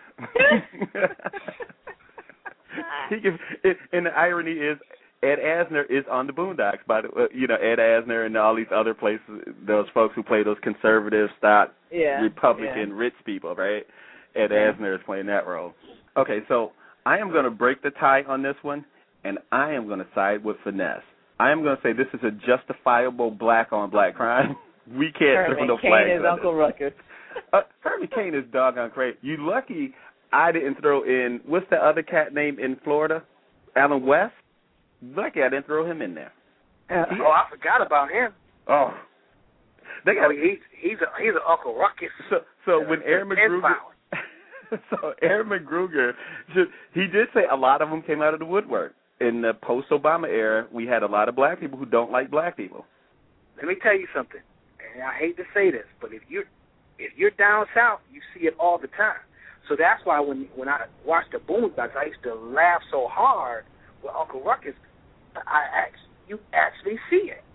he can, it, and the irony is, Ed Asner is on the Boondocks. By the way, you know, Ed Asner and all these other places, those folks who play those conservative, stock, yeah, Republican, yeah. rich people, right? Ed Yeah. Asner is playing that role. Okay, so I am going to break the tie on this one, and I am going to side with Finesse. I am going to say this is a justifiable black-on-black crime. We can't throw Herman no Cain flags is on Uncle this. Ruckus. Uh, Herman Cain is doggone crazy. You lucky I didn't throw in, what's the other cat name in Florida? Alan West? Lucky I didn't throw him in there. Uh, oh, I forgot about him. Oh. They got, oh he's he's a, he's an Uncle Ruckus. So so uh, when Aaron McGruger, so Aaron McGruger, he did say a lot of them came out of the woodwork. In the post-Obama era, we had a lot of black people who don't like black people. Let me tell you something, and I hate to say this, but if you're if you're down south, you see it all the time. So that's why when when I watched the Boondocks, I used to laugh so hard with Uncle Ruckus. I actually, you actually see it.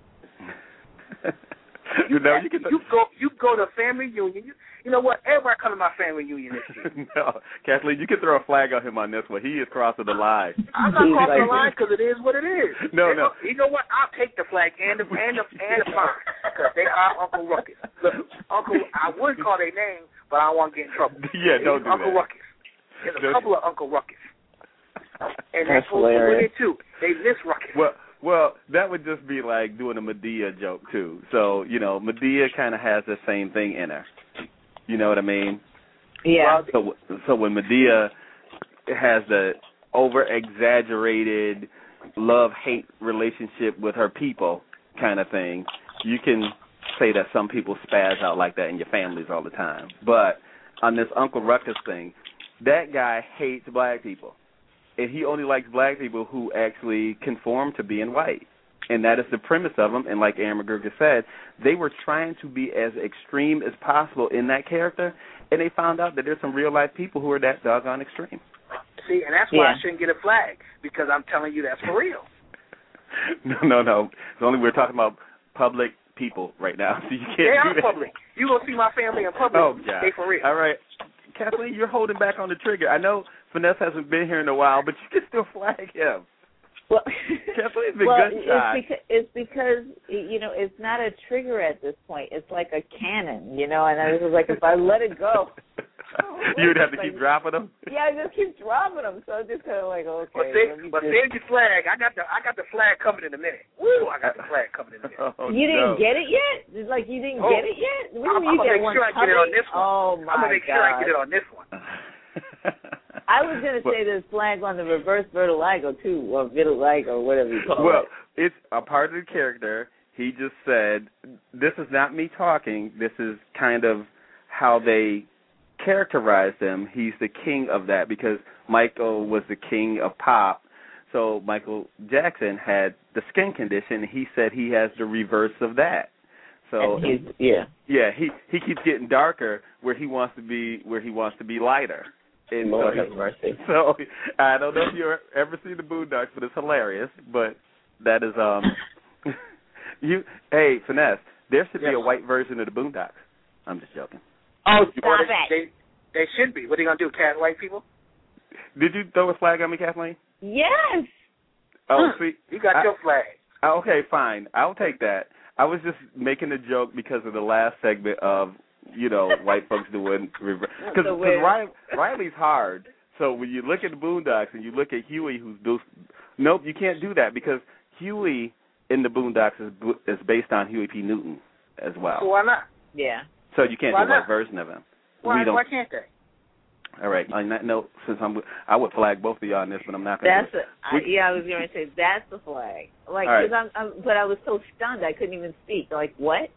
You, you know, act, you, can you go you go to a family reunion. You, you know what? Everybody come to my family reunion this year. No, Kathleen, you can throw a flag on him on this one. He is crossing the line. I'm not crossing the line because it is what it is. No, and, no. You know what? I'll take the flag and the and the and the fine because they are Uncle Ruckus. Look, Uncle, I would call their name, but I don't want to get in trouble. Yeah, don't do Uncle that. Ruckus. There's a Don't couple of Uncle Ruckus, and That's they were hilarious. too. They miss Ruckus. Well. Well, that would just be like doing a Medea joke, too. So, you know, Medea kind of has the same thing in her. You know what I mean? Yeah. So, so when Medea has the over-exaggerated love-hate relationship with her people kind of thing, you can say that some people spaz out like that in your families all the time. But on this Uncle Ruckus thing, that guy hates black people. And he only likes black people who actually conform to being white. And that is the premise of them. And like Aaron McGruger said, they were trying to be as extreme as possible in that character, and they found out that there's some real-life people who are that doggone extreme. See, and that's why Yeah. I shouldn't get a flag, because I'm telling you that's for real. No, no, no. It's only we're talking about public people right now, so you can't They do are that. public. You gonna see my family in public. Oh, God. They for real. All right. Kathleen, you're holding back on the trigger. I know Finesse hasn't been here in a while, but you can still flag him. Well, Kathleen's been well gun-shy. it's because, it's because, you know, it's not a trigger at this point. It's like a cannon, you know, and I was like, if I let it go. You would have to like, keep dropping them? Yeah, I just keep dropping them, so I'm just kind of like, okay. But, save, let me but just... save your flag. I got the I got the flag coming in a minute. Woo! I got the flag coming in a minute. Oh, you no. didn't get it yet? Like, you didn't Oh, get it yet? When I'm, do I'm you gonna get make one sure I coming? get it on this one. Oh, my I'm gonna make God. sure I get it on this one. I was going to say there's flag on the reverse vitiligo, too, or vitiligo, whatever you call Well, it. it's a part of the character. He just said, this is not me talking. This is kind of how they characterize him. He's the king of that because Michael was the king of pop. So Michael Jackson had the skin condition. He said he has the reverse of that. So And he's, yeah. yeah, he he keeps getting darker where he wants to be where he wants to be lighter. And Lord so, have mercy. so I don't know if you ever seen the Boondocks, but it's hilarious. But that is um, you. Hey, Finesse, there should be Yes. a white version of the Boondocks. I'm just joking. Oh, Well, stop they, it. they they should be. What are they gonna do? Cat white people? Did you throw a flag on me, Kathleen? Yes. Oh, Hmm. sweet. You got I- your flag. Okay, fine. I'll take that. I was just making a joke because of the last segment of, you know, white folks doing reverse. Because The way- Riley, Riley's hard. So when you look at the Boondocks and you look at Huey, who's do, nope, you can't do that because Huey in the Boondocks is is based on Huey P. Newton. as well. So why not? Yeah. So you can't why do a white not? version of him. Why, we don't, why can't they? All right. On that note, since I'm, I would flag both of y'all on this, but I'm not going to. That's a, I, yeah. I was going to say that's the flag. Like, right. cause I'm, I'm, but I was so stunned I couldn't even speak. Like, what?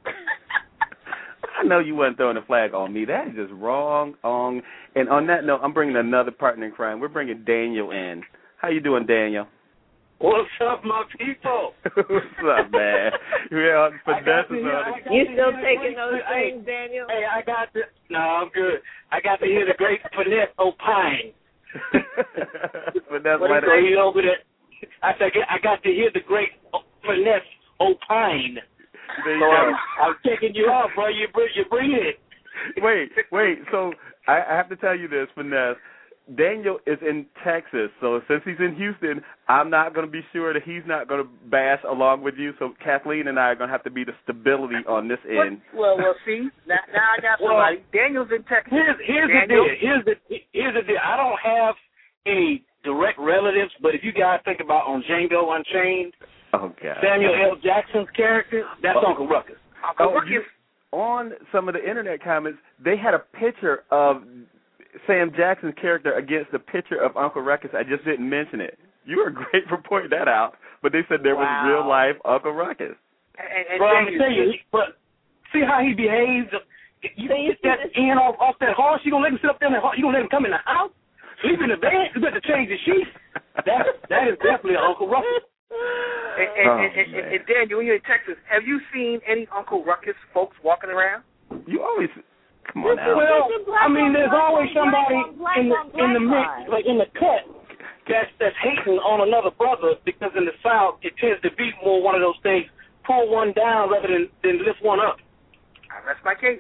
I know you wasn't throwing a flag on me. That is just wrong. On and on that note, I'm bringing another partner in crime. We're bringing Daniel in. How you doing, Daniel? What's up, my people? What's up, man? Yeah, Finesse is on it. You still taking those things, Daniel? Hey, I got to. No, I'm good. I got to hear the great Finesse opine. Finesse, what is he over there? I said I got to hear the great Finesse opine. So I'm, I'm taking you off, bro. You bring, you bring it. Wait, wait. So I, I have to tell you this, Finesse. Daniel is in Texas, so since he's in Houston, I'm not going to be sure that he's not going to bash along with you. So Kathleen and I are going to have to be the stability on this end. Well, well, see, now, now I got somebody. Well, Daniel's in Texas. Here's, here's the deal. Here's the here's the deal. I don't have any direct relatives, but if you guys think about on Django Unchained, oh God, Samuel L. Jackson's character, that's oh. Uncle Ruckus. Uncle oh, Ruckus. You, on some of the internet comments, they had a picture of Sam Jackson's character against the picture of Uncle Ruckus. I just didn't mention it. You were great for pointing that out, but they said there wow. was real life Uncle Ruckus. And, and Bro, I'm gonna tell you, but see how he behaves. You get that in off, off that horse. You gonna let him sit up there in the horse? You gonna let him come in the house, sleep in the bed? You better change the sheets. That that is definitely Uncle Ruckus. And, and, oh, and, and, and Daniel, when you're in Texas, have you seen any Uncle Ruckus folks walking around? You always. Come on now. Well, I mean, there's always somebody in the in the mix, like in the cut, that's that's hating on another brother because in the South it tends to be more one of those things, pull one down rather than than lift one up. That's my case.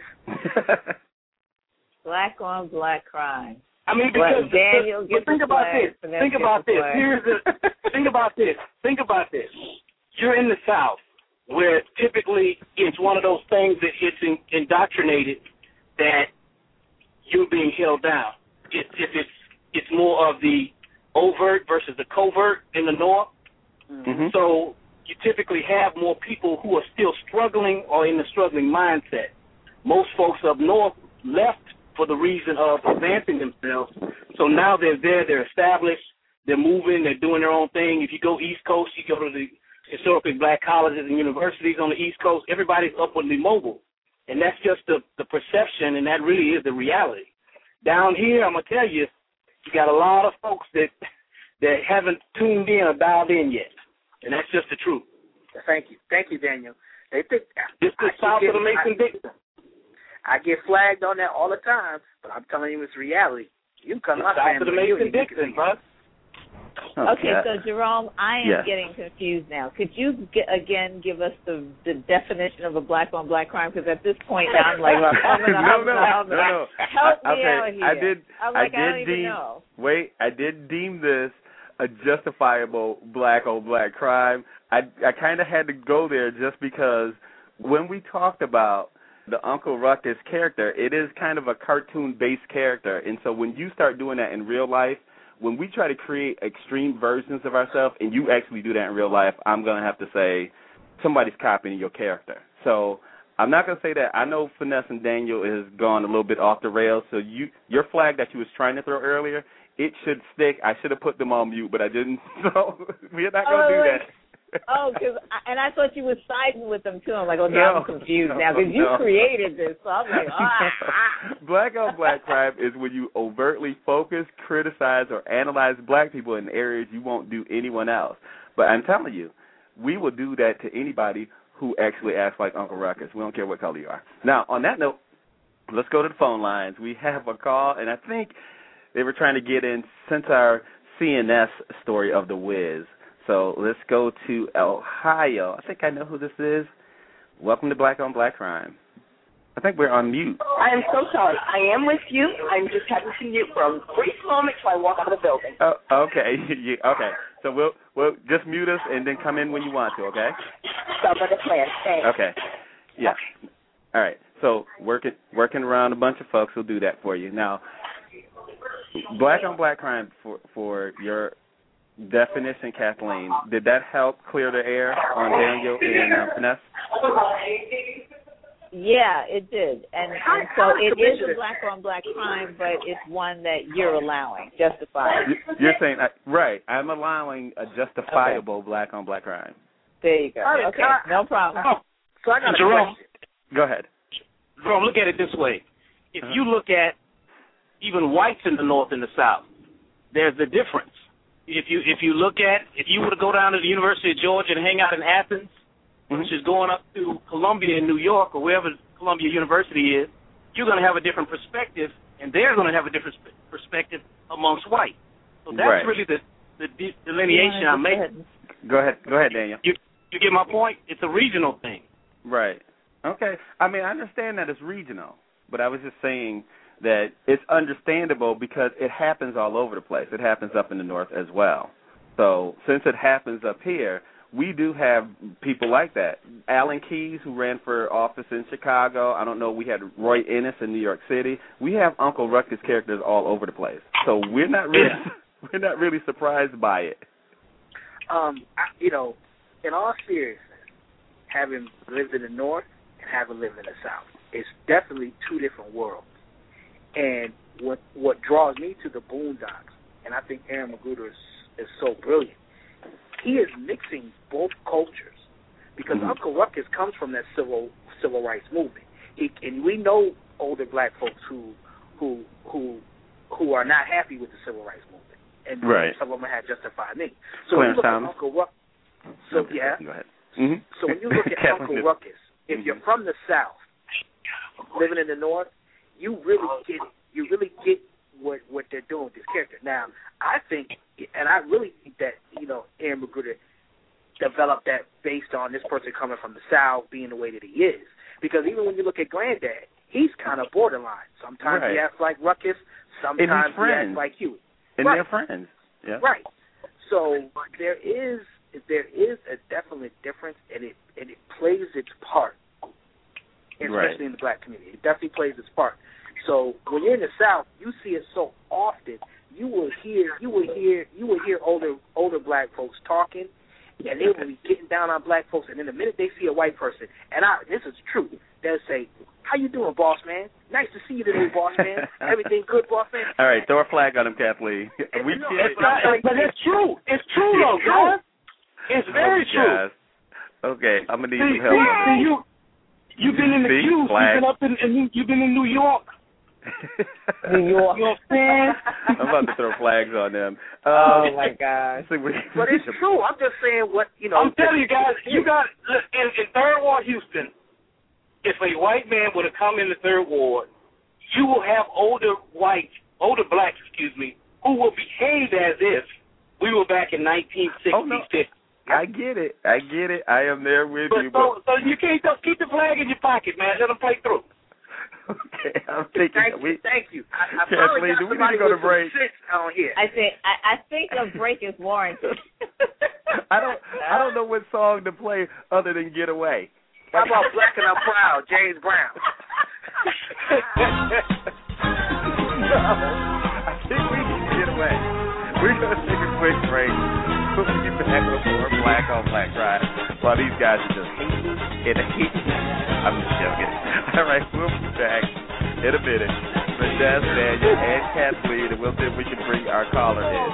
Black on black crime. I mean, because Daniel, but, but think about this. Think about this. Here's the think about this. Think about this. You're in the South, where typically it's one of those things that it's in, indoctrinated. That you're being held down. If, if it's it's more of the overt versus the covert in the North. Mm-hmm. So you typically have more people who are still struggling or in the struggling mindset. Most folks up north left for the reason of advancing themselves. So now they're there, they're established, they're moving, they're doing their own thing. If you go East Coast, you go to the historically black colleges and universities on the East Coast, everybody's upwardly mobile. And that's just the, the perception, and that really is the reality. Down here, I'm going to tell you, you got a lot of folks that that haven't tuned in or dialed in yet. And that's just the truth. Thank you. Thank you, Daniel. They think This is south of the Mason-Dixon. I get flagged on that all the time, but I'm telling you it's reality. You come out south of the Mason-Dixon, bro. Oh, okay, God. So Jerome, I am yes. getting confused now. Could you get, again give us the, the definition of a black on black crime? Because at this point now I'm like, well, I'm gonna, no, I'm no, gonna, no, no. help I, me okay, out here. I did. I'm like, I, I did don't even deem, know. Wait, I did deem this a justifiable black on black crime. I I kind of had to go there just because when we talked about the Uncle Ruckus character, it is kind of a cartoon-based character, and so when you start doing that in real life. When we try to create extreme versions of ourselves, and you actually do that in real life, I'm going to have to say somebody's copying your character. So I'm not going to say that. I know Finesse and Daniel has gone a little bit off the rails, so you your flag that you was trying to throw earlier, it should stick. I should have put them on mute, but I didn't, so we're not going to oh, do like, that. oh, because and I thought you were siding with them, too. I'm like, okay, no, I'm confused no, now, because you no. created this, so I'm like, ah. Black on black crime is when you overtly focus, criticize, or analyze black people in areas you won't do anyone else. But I'm telling you, we will do that to anybody who actually acts like Uncle Ruckus. We don't care what color you are. Now, on that note, let's go to the phone lines. We have a call, and I think they were trying to get in since our C N S story of the Wiz. So let's go to Ohio. I think I know who this is. Welcome to Black on Black Crime. I think we're on mute. I am so sorry. I am with you. I'm just having to mute for a brief moment till I walk out of the building. Oh, okay. okay. So we'll we'll just mute us and then come in when you want to, okay? Sounds like a plan. Thanks. Okay. Yeah. Okay. All right. So working working around a bunch of folks will do that for you. Now, Black on Black Crime for for your definition, Kathleen, did that help clear the air on Daniel and uh, Finesse? Yeah, it did, and, and so it is a black on black crime, but it's one that you're allowing, justified. You're saying right? I'm allowing a justifiable okay. black on black crime. There you go. Okay, no problem. Oh, so I got a Jerome, question. Go ahead. Jerome, look at it this way: if uh-huh. you look at even whites in the North and the South, there's a difference. If you if you look at if you were to go down to the University of Georgia and hang out in Athens, mm-hmm. which is going up to Columbia in New York or wherever Columbia University is, you're going to have a different perspective, and they're going to have a different perspective amongst white. So that's right. really the, the de- delineation yeah, I'm making. Go ahead. Go ahead, Daniel. You, you get my point? It's a regional thing. Right. Okay. I mean, I understand that it's regional, but I was just saying that it's understandable because it happens all over the place. It happens up in the North as well. So since it happens up here, we do have people like that. Alan Keyes, who ran for office in Chicago. I don't know. We had Roy Ennis in New York City. We have Uncle Ruckus characters all over the place. So we're not really yeah. we're not really surprised by it. Um, I, you know, in all seriousness, having lived in the North and having lived in the South, it's definitely two different worlds. And what what draws me to the Boondocks, and I think Aaron McGruder is, is so brilliant, he is mixing both cultures because mm-hmm. Uncle Ruckus comes from that civil civil rights movement. He, and we know older black folks who who who who are not happy with the civil rights movement, and right. some of them have justified me. So Clarence when you look Thomas. at Uncle Ruckus, so okay, yeah. Go ahead. Mm-hmm. So when you look at Uncle Ruckus, if you're from the South, living in the North, you really get you really get what what they're doing with this character. Now, I think, and I really think that you know Aaron McGruder developed that based on this person coming from the South being the way that he is. Because even when you look at Granddad, he's kind of borderline. Sometimes right. he acts like Ruckus. Sometimes he acts like Huey. And right. they're friends. Yeah. Right. So there is there is a definite difference, and it and it plays its part, especially right. in the black community. It definitely plays its part. So when you're in the South, you see it so often. You will hear you will hear you will hear older older black folks talking, and they will be getting down on black folks. And then the minute they see a white person, and I this is true, they'll say, "How you doing, boss man? Nice to see you today, boss man. Everything good, boss man?" All right, throw a flag on him, Kathleen. We no, get it's not, but it's true. It's true, though, guys. It's very oh, true. Guys. Okay, I'm gonna need see, some help. See, you you've been in the see, queue. flag. You've been up in, in you've been in New York. New York. You know what I'm saying? I'm about to throw flags on them. Um, oh my gosh! But it's true. I'm just saying what you know. I'm telling you guys, you got in, in Third Ward, Houston. If a white man would have come in the Third Ward, you will have older whites, older blacks, excuse me, who will behave as if we were back in nineteen sixty. Oh, no. I get it. I get it. I am there with but you. So, but so you can't just keep the flag in your pocket, man. Let them play through. Okay, I'm thinking. Thank we, you. Thank you. I, I Kathleen, do we need to go to break? On here. I think I, I think a break is warranted. I don't I don't know what song to play other than "Get Away." How about "Black and I'm Proud," James Brown? No, I think we can get away. We're gonna take a quick break. We'll be back with more Black on Black Crime while these guys are just hating and hating. I'm just joking. All right, we'll be back in a minute with Jazz Daniel and Kathleen, and we'll see if we can bring our caller in.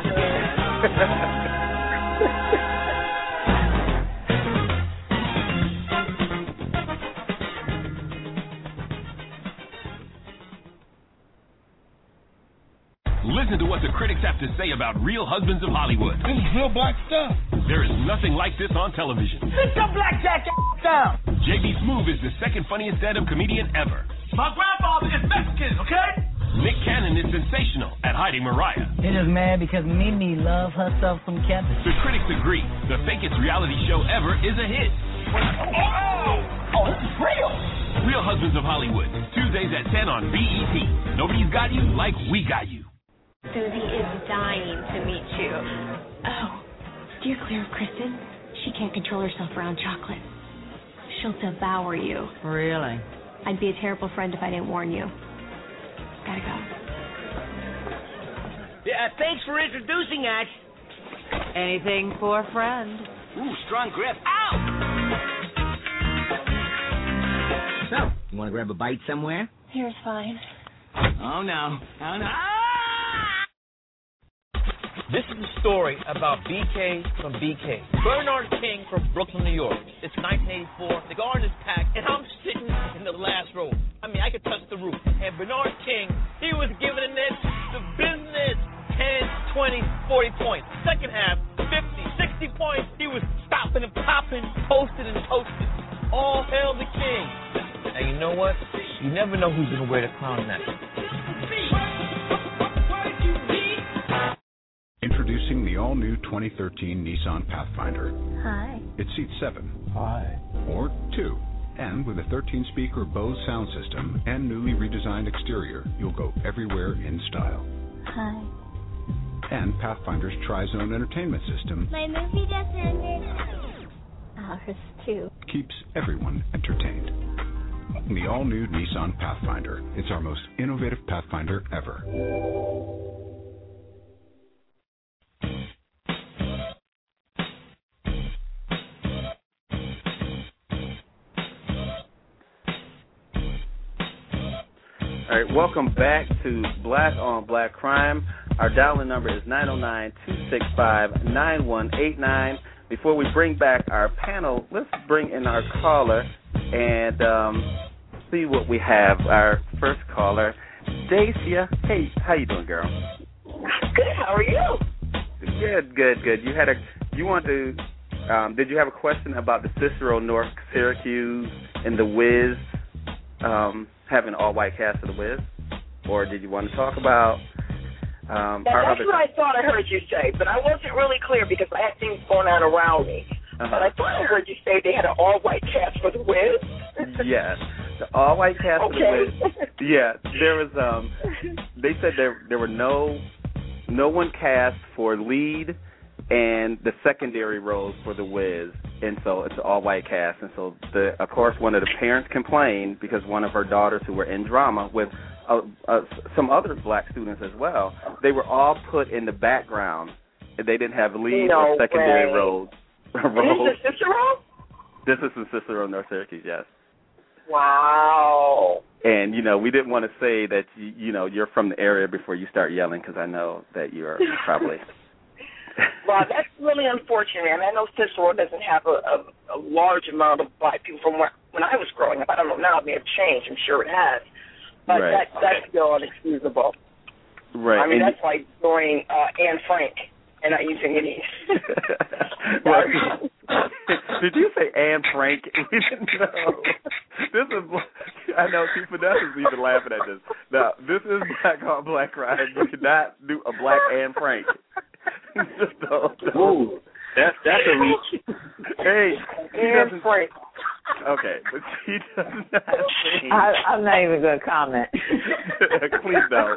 Listen to what the critics have to say about Real Husbands of Hollywood. This is real black stuff. There is nothing like this on television. Sit your blackjack down. J B Smoove is the second funniest stand-up comedian ever. My grandfather is Mexican, okay? Nick Cannon is sensational at hiding Mariah. They're just mad because Mimi loves herself some Kevin. The critics agree the fakest reality show ever is a hit. Oh, oh, this is real. Real Husbands of Hollywood, Tuesdays at ten on B E T. Nobody's got you like we got you. Susie is dying to meet you. Oh, steer clear of Kristen. She can't control herself around chocolate. She'll devour you. Really? I'd be a terrible friend if I didn't warn you. Gotta go. Yeah, thanks for introducing us. Anything for a friend. Ooh, strong grip. Ow! Want to grab a bite somewhere? Here's fine. Oh, no. Oh, no. This is a story about B K from B K. Bernard King from Brooklyn, New York. It's nineteen eighty-four. The garden is packed, and I'm sitting in the last row. I mean, I could touch the roof. And Bernard King, he was giving it the business. ten, twenty, forty points. Second half, fifty, sixty points. He was stopping and popping, posting and toasting. All hail the King. And you know what? You never know who's going to wear the crown next. Introducing the all-new twenty thirteen Nissan Pathfinder. Hi. It seats seven. Hi. Or two. And with a thirteen-speaker Bose sound system and newly redesigned exterior, you'll go everywhere in style. Hi. And Pathfinder's Tri-Zone entertainment system. My movie just ended. Ours too. Keeps everyone entertained. The all-new Nissan Pathfinder. It's our most innovative Pathfinder ever. All right, welcome back to Black on Black Crime. Our dial-in number is nine oh nine, two six five, nine one eight nine. Before we bring back our panel, let's bring in our caller and um, see what we have. Our first caller, Dacia. Hey, how you doing, girl? Good. How are you? Good, good, good. You had a you want to? Um, did you have a question about the Cicero North Syracuse and the Wiz? Um, having all white cast of the Wiz, or did you want to talk about um, now, our that's other? what I thought I heard you say, but I wasn't really clear because I had things going on around me. Uh-huh. But I thought I heard you say they had an all white cast for the Wiz. Yes, the all white cast okay. for the Wiz. Yeah, there was. Um, they said there there were no no one cast for lead and the secondary roles for the Wiz. And so it's an all-white cast. And so, the, of course, one of the parents complained because one of her daughters who were in drama with uh, uh, some other black students as well, they were all put in the background. They didn't have lead no or secondary way. roles. roles. Is this Cicero? This is in Cicero, North Syracuse, yes. Wow. And, you know, we didn't want to say that, you, you know, you're from the area before you start yelling because I know that you're probably... Well, that's really unfortunate, and I know Cicero doesn't have a, a, a large amount of black people from where, when I was growing up. I don't know now; it may have changed. I'm sure it has, but right. that, that's still inexcusable. Right. I mean, and that's like doing uh, Anne Frank and not using any. well, did you say Anne Frank? We didn't know. This is. I know Chief Finesse is even laughing at this. Now, this is Black on Black Crime. You cannot do a black Anne Frank. Just don't, don't. Ooh, that's that's a reach. Hey, he Anne doesn't. Frank. Okay, but he does not sing. I, I'm not even going to comment. Please don't.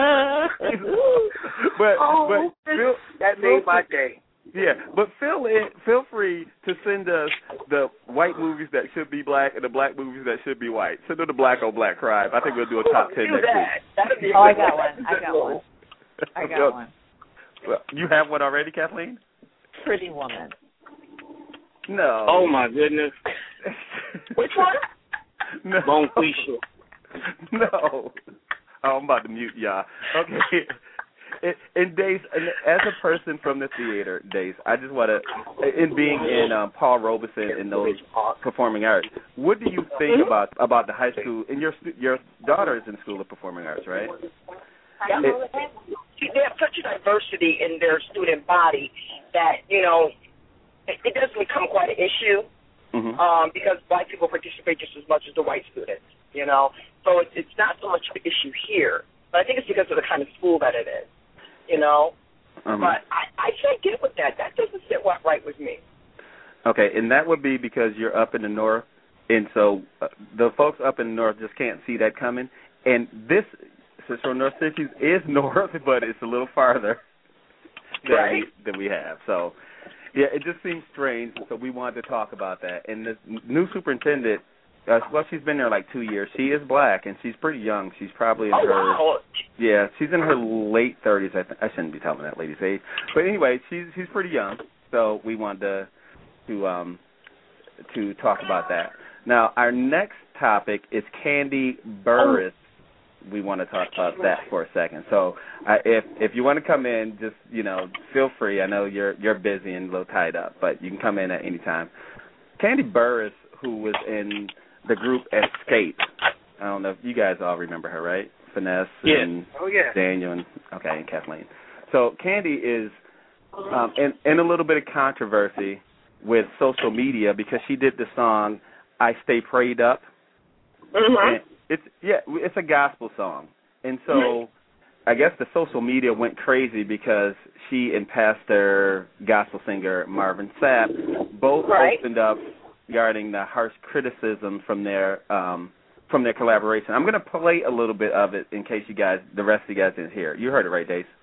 but oh, but Phil, that made my day. Yeah, but feel it, feel free to send us the white movies that should be black and the black movies that should be white. Send them to Black on Black Crime. I think we'll do a top ten do next that. week. Be oh, I got one. I got one. I got one. Well, you have one already, Kathleen? Pretty Woman. No. Oh my goodness. Which one? No. Bon Quisha. No. Oh, I'm about to mute y'all. Okay. And, and Dace, as a person from the theater, Dace, I just want to, in being in um, Paul Robeson and those performing arts, what do you think mm-hmm. about about the high school? And your your daughter is in School of Performing Arts, right? Yeah. It, they have such a diversity in their student body that, you know, it, it does become quite an issue mm-hmm. um, because black people participate just as much as the white students, you know. So it, it's not so much of an issue here, but I think it's because of the kind of school that it is, you know. Mm-hmm. But I, I can't get with that. That doesn't sit right with me. Okay, and that would be because you're up in the north, and so uh, the folks up in the north just can't see that coming. And this Cicero North Syracuse is north, but it's a little farther than, right. we, than we have. So, yeah, it just seems strange. So we wanted to talk about that. And this new superintendent, uh, well, she's been there like two years. She is black, and she's pretty young. She's probably in oh, her wow. yeah, she's in her late thirties. I, th- I shouldn't be telling that lady's age, but anyway, she's she's pretty young. So we wanted to to um to talk about that. Now, our next topic is Kandi Burruss. We want to talk about that for a second. So, uh, if if you want to come in, just you know, feel free. I know you're you're busy and a little tied up, but you can come in at any time. Kandi Burruss, who was in the group Escape. I don't know if you guys all remember her, right? Finesse yeah. and oh, yeah. Daniel and okay, and Kathleen. So Kandi is um, in in a little bit of controversy with social media because she did the song "I Stay Prayed Up." Mm-hmm. It's yeah, it's a gospel song, and so I guess the social media went crazy because she and pastor gospel singer Marvin Sapp both right. opened up regarding the harsh criticism from their um, from their collaboration. I'm going to play a little bit of it in case you guys, the rest of you guys didn't hear. You heard it, right, Dace?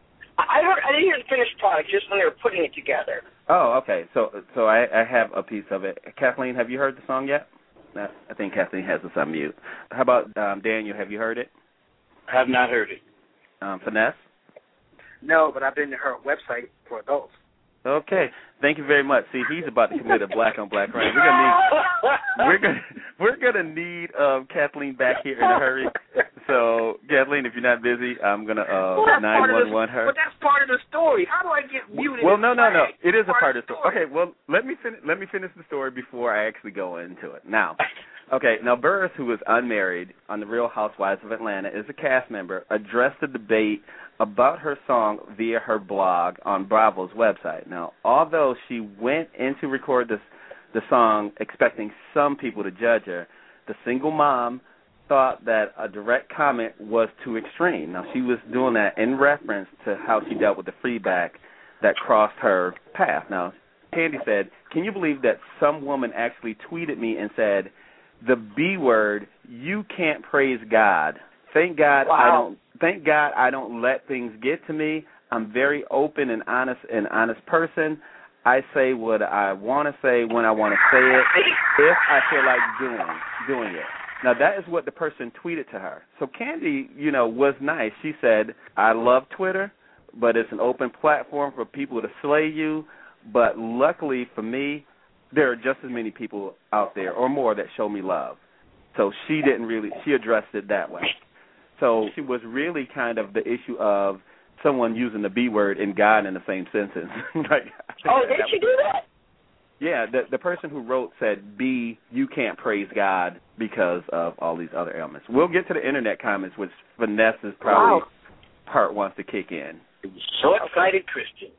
I heard. I didn't hear the finished product, just when they were putting it together. Oh, okay. So so I, I have a piece of it. Kathleen, have you heard the song yet? I think Kathleen has us on mute. How about um, Daniel? Have you heard it? I have not heard it. Um, Finesse? No, but I've been to her website for adults. Okay, thank you very much. See, he's about to commit a black on black crime. We're gonna need we're gonna we're gonna need um, Kathleen back here in a hurry. So, Kathleen, if you're not busy, I'm gonna uh, nine one one her. But that's part of the story. How do I get muted? Well, no, no, no. It is a part of the story. Okay, well, let me fin- let me finish the story before I actually go into it. Now, okay, now Burruss, who is unmarried on The Real Housewives of Atlanta, is a cast member, addressed the debate about her song via her blog on Bravo's website. Now, although she went in to record this, the song expecting some people to judge her, the single mom thought that a direct comment was too extreme. Now, she was doing that in reference to how she dealt with the feedback that crossed her path. Now, Kandi said, "Can you believe that some woman actually tweeted me and said, the B word, you can't praise God. Thank God wow. I don't thank God I don't let things get to me. I'm very open and honest and honest person. I say what I want to say when I want to say it if I feel like doing doing it." Now, that is what the person tweeted to her. So Kandi, you know, was nice. She said, "I love Twitter, but it's an open platform for people to slay you. But luckily for me, there are just as many people out there or more that show me love." So she didn't really, she addressed it that way. So she was really kind of the issue of someone using the B word and God in the same sentence. like, oh, did she do that? Yeah, the the person who wrote said, B, you can't praise God because of all these other elements. We'll get to the internet comments, which Vanessa's probably wow. part wants to kick in. So excited, Christian.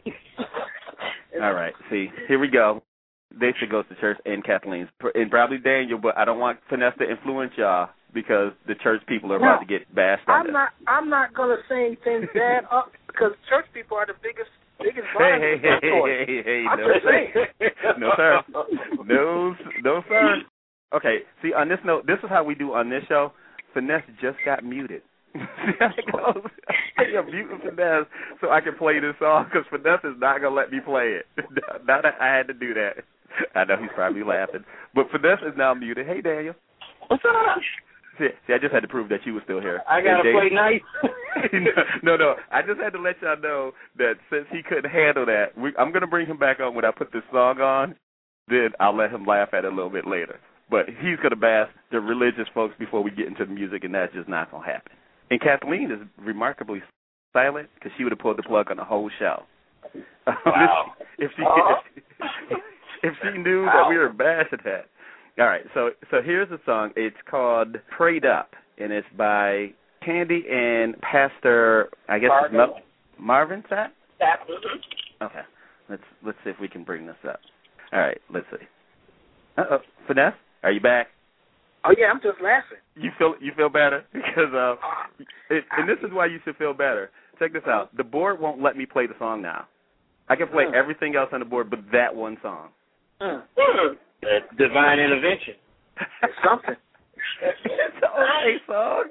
All right, see, here we go. Dacia goes to church and Kathleen's, and probably Daniel, but I don't want Finesse to influence y'all because the church people are no, about to get bashed on I'm this. not. I'm not going to say anything bad up because church people are the biggest, biggest. Hey, hey, hey, hey, hey, hey, I'm no, just saying. no, sir, no, no, sir. Okay, see, on this note, this is how we do on this show. Finesse just got muted. See how it goes? You're muting Finesse so I can play this song because Finesse is not going to let me play it. Now that I had to do that. I know he's probably laughing. But Finesse is now muted. Hey, Daniel. What's up? See, see, I just had to prove that you were still here. I got to play nice. no, no. I just had to let y'all know that since he couldn't handle that, we, I'm going to bring him back on when I put this song on. Then I'll let him laugh at it a little bit later. But he's going to bash the religious folks before we get into the music, and that's just not going to happen. And Kathleen is remarkably silent because she would have pulled the plug on the whole show. Wow. if, she, uh-huh. if, she, if she knew that we were bashing that. All right, so so here's the song. It's called Prayed Up, and it's by Kandi and Pastor, I guess Marvin. it's Mo- Marvin Sapp? Sapp, mm-hmm. Okay, let's let's see if we can bring this up. All right, let's see. Uh-oh, Finesse, are you back? Oh, yeah, I'm just laughing. You feel you feel better? Because, uh, it, and this is why you should feel better. Check this out. The board won't let me play the song now. I can play everything else on the board but that one song. Mm. Divine intervention. It's something. It's an okay song.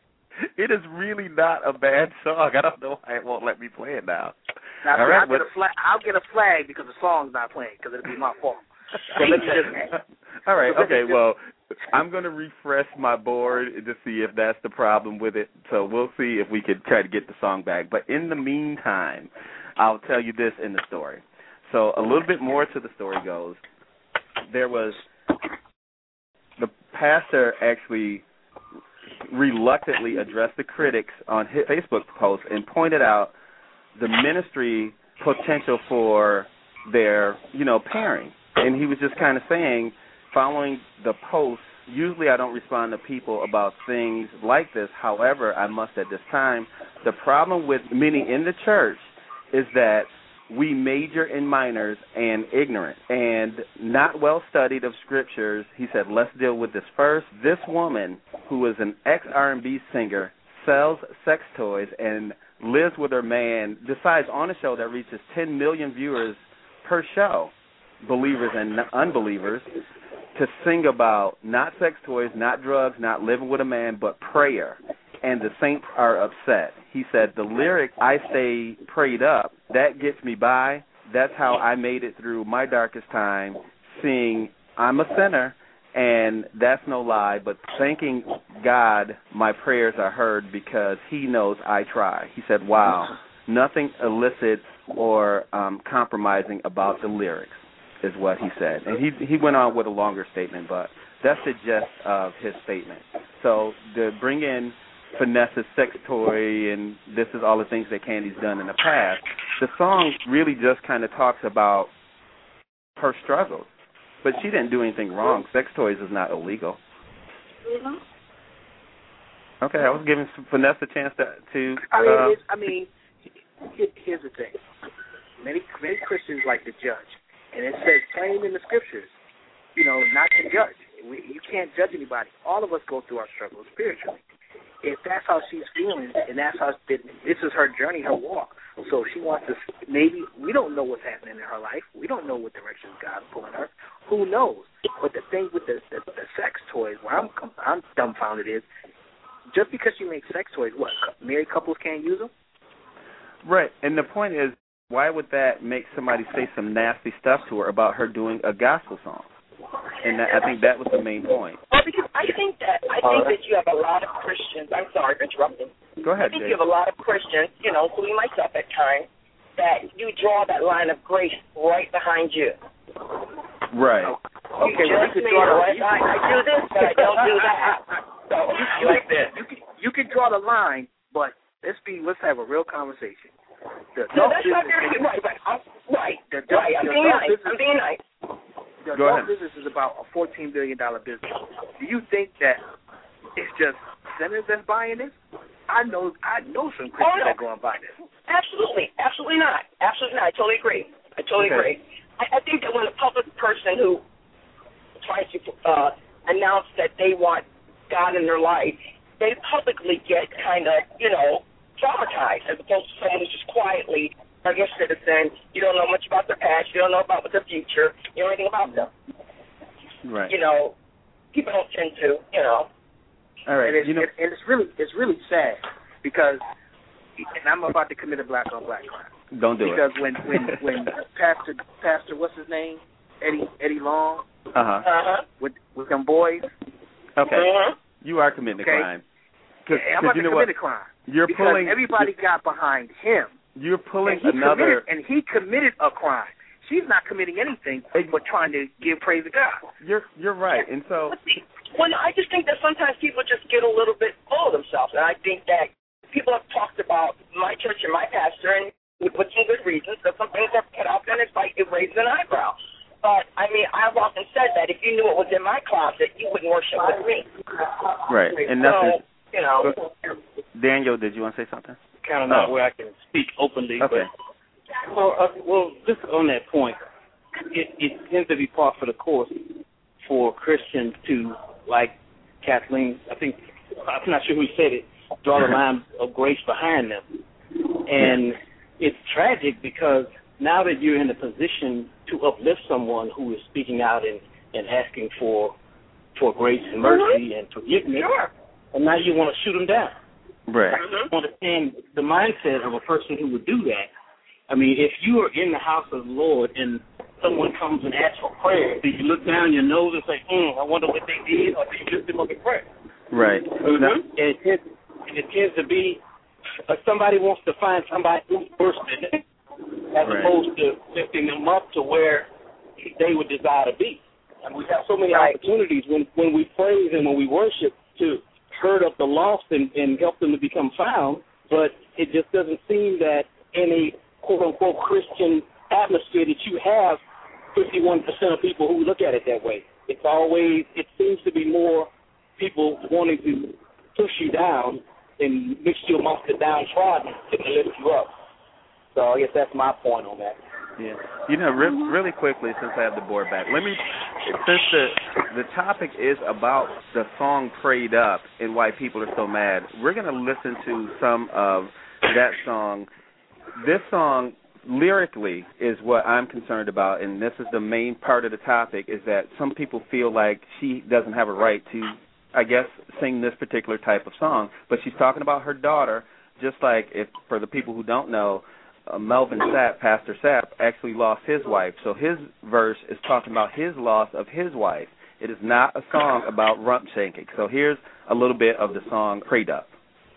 It is really not a bad song. I don't know why it won't let me play it now. Now, All right, I'll, get a flag, I'll get a flag because the song's not playing because it'll be my fault. So let me just, All right, okay, well, I'm going to refresh my board to see if that's the problem with it. So we'll see if we can try to get the song back. But in the meantime, I'll tell you this in the story. So a little bit more to the story goes. There was pastor actually reluctantly addressed the critics on his Facebook post and pointed out the ministry potential for their, you know, pairing. And he was just kind of saying, following the post, usually I don't respond to people about things like this. However, I must at this time. The problem with many in the church is that we major in minors and ignorant and not well studied of scriptures. He said, let's deal with this first. This woman, who is an ex-R and B singer, sells sex toys and lives with her man, decides on a show that reaches ten million viewers per show, believers and unbelievers, to sing about not sex toys, not drugs, not living with a man, but prayer. And the saints are upset. He said, the lyric, I stay prayed up, that gets me by. That's how I made it through my darkest time, seeing I'm a sinner, and that's no lie, but thanking God my prayers are heard because he knows I try. He said, wow, nothing illicit or um, compromising about the lyrics is what he said. And he he went on with a longer statement, but that's the gist of his statement. So to bring in Finessa's sex toy and this is all the things that Candy's done in the past, the song really just kind of talks about her struggles. But she didn't do anything wrong. Sex toys is not illegal. Okay, I was giving Finessa a chance to... to I mean, uh, it's, I mean here's the thing. Many, many Christians like to judge. And it says plain in the scriptures, you know, not to judge. We, you can't judge anybody. All of us go through our struggles spiritually. If that's how she's feeling, and that's how this is her journey, her walk. So she wants to, maybe, we don't know what's happening in her life. We don't know what direction God's pulling her. Who knows? But the thing with the, the, the sex toys, where I'm, I'm dumbfounded is, just because she makes sex toys, what, married couples can't use them? Right, and the point is, why would that make somebody say some nasty stuff to her about her doing a gospel song? And that, I think that was the main point. Well, because I think that I think that you have a lot of Christians. I'm sorry for interrupting. Go ahead, I think Jay. you have a lot of Christians, you know, including myself at times, that you draw that line of grace right behind you. Right. You okay, just well, you draw the right line. I do this, but I don't do that. So you like that. You can, you can draw the line, but let's be let's have a real conversation. The no, that's not very right. Right. I'm, right. The, right. I'm the being nice. business, I'm being nice. The Go adult ahead. business is about a fourteen billion dollars business. Do you think that it's just sinners that's buying this? I know I know some Christians oh, no. that go and buy this. Absolutely. Absolutely not. Absolutely not. I totally agree. I totally okay. agree. I, I think that when a public person who tries to uh, announce that they want God in their life, they publicly get kind of, you know, traumatized as opposed to someone who's just quietly are your citizen. You don't know much about their past. You don't know about their future. You know anything about them. Right. You know, people don't tend to, you know. All right. And it's, you know, it, and it's really it's really sad because, and I'm about to commit a black on black crime. Don't do because it. Because when when when Pastor Pastor what's his name Eddie Eddie Long. Uh huh. Uh-huh. With with them boys. Okay. Uh-huh. You are committing okay. a crime. Cause, yeah, I'm about you to know commit what? a crime. You're because pulling. everybody got behind him. You're pulling and another. And he committed a crime. She's not committing anything but trying to give praise to God. You're you're right, and so. Well, I just think that sometimes people just get a little bit full of themselves, and I think that people have talked about my church and my pastor, and with some good reasons, because some things are put out there and it's like it raises an eyebrow. But, I mean, I've often said that if you knew what was in my closet, you wouldn't worship with me. Right, and so, nothing. You know. Daniel, did you want to say something? Kind of not oh. where I can speak openly. Okay. But, well, uh, well, just on that point, it, it tends to be par for the course for Christians to, like Kathleen, I think, I'm not sure who said it, draw the line of grace behind them. And it's tragic because now that you're in a position to uplift someone who is speaking out and, and asking for for grace and mercy and forgiveness, sure. and now you want to shoot them down. Right. I understand the mindset of a person who would do that. I mean, if you are in the house of the Lord and someone comes and asks for prayer, do you look down your nose and say, hmm, I wonder what they did, or do you lift them up in prayer? Right. Mm-hmm. No. And it tends, it tends to be uh, somebody wants to find somebody who's worse than them, as right. opposed to lifting them up to where they would desire to be. And we have so many Right. opportunities when, when we praise and when we worship to herd up the lost and, and help them to become found, but it just doesn't seem that in a quote-unquote Christian atmosphere that you have fifty-one percent of people who look at it that way. It's always, it seems to be more people wanting to push you down and mix you amongst the downtrodden to lift you up. So I guess that's my point on that. Yeah. You know, re- really quickly, since I have the board back, let me, since the the topic is about the song Prayed Up and why people are so mad, we're going to listen to some of that song. This song, lyrically, is what I'm concerned about, and this is the main part of the topic, is that some people feel like she doesn't have a right to, I guess, sing this particular type of song. But she's talking about her daughter, just like, if for the people who don't know, Uh, Melvin Sapp, Pastor Sapp, actually lost his wife. So his verse is talking about his loss of his wife. It is not a song about rump shaking. So here's a little bit of the song Prayed Up.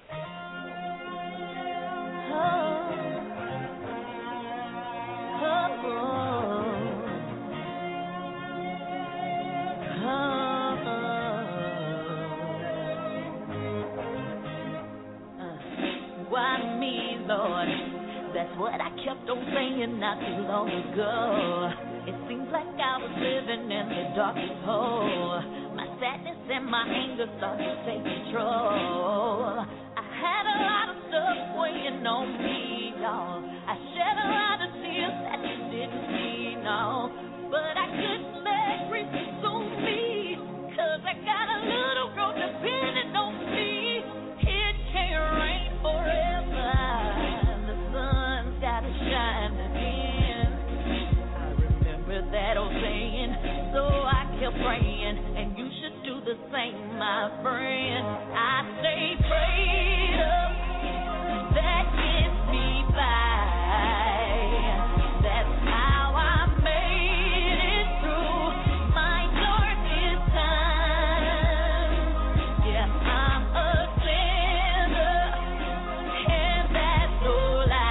Why me, Lord? That's what I kept on saying not too long ago. It seems like I was living in the darkest hole. My sadness and my anger started to take control. I had a lot of stuff weighing on me, y'all. I shed a lot of tears that you didn't see, no. But I couldn't let grief consume me, 'cause I got a little girl depending on me. It can't rain forever. Gotta shine again. I remember that old saying, so I kept praying, and you should do the same, my friend. I stay prayed up, that gets me by. That's how I made it through my darkest time. Yeah, I'm a sinner, and that's no lie.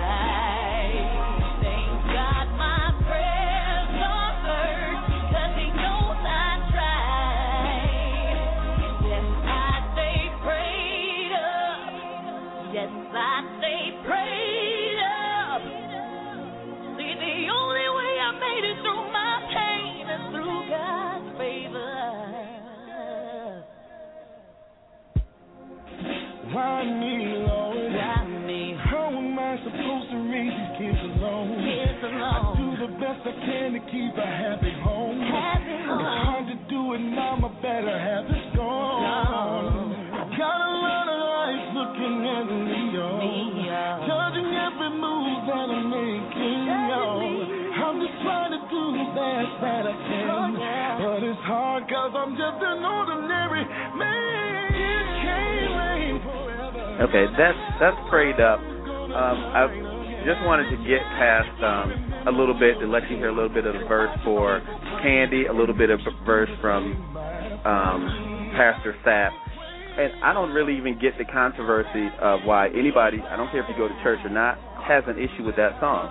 Why me, Lord? Why me? How am I supposed to raise these kids alone? Kids alone. I do the best I can to keep a happy home. Happy home. It's hard to do it, mama, better have it gone. No. Got a lot of eyes looking at me, yo. Judging every move that I'm making, yo. I'm just trying to do the best that I can. Oh, yeah. But it's hard 'cause I'm just an ordinary man. It can't rain forever. Okay, that's that's Prayed Up. Um, I just wanted to get past um, a little bit to let you hear a little bit of the verse for Candy, a little bit of verse from um, Pastor Sapp. And I don't really even get the controversy of why anybody, I don't care if you go to church or not, has an issue with that song.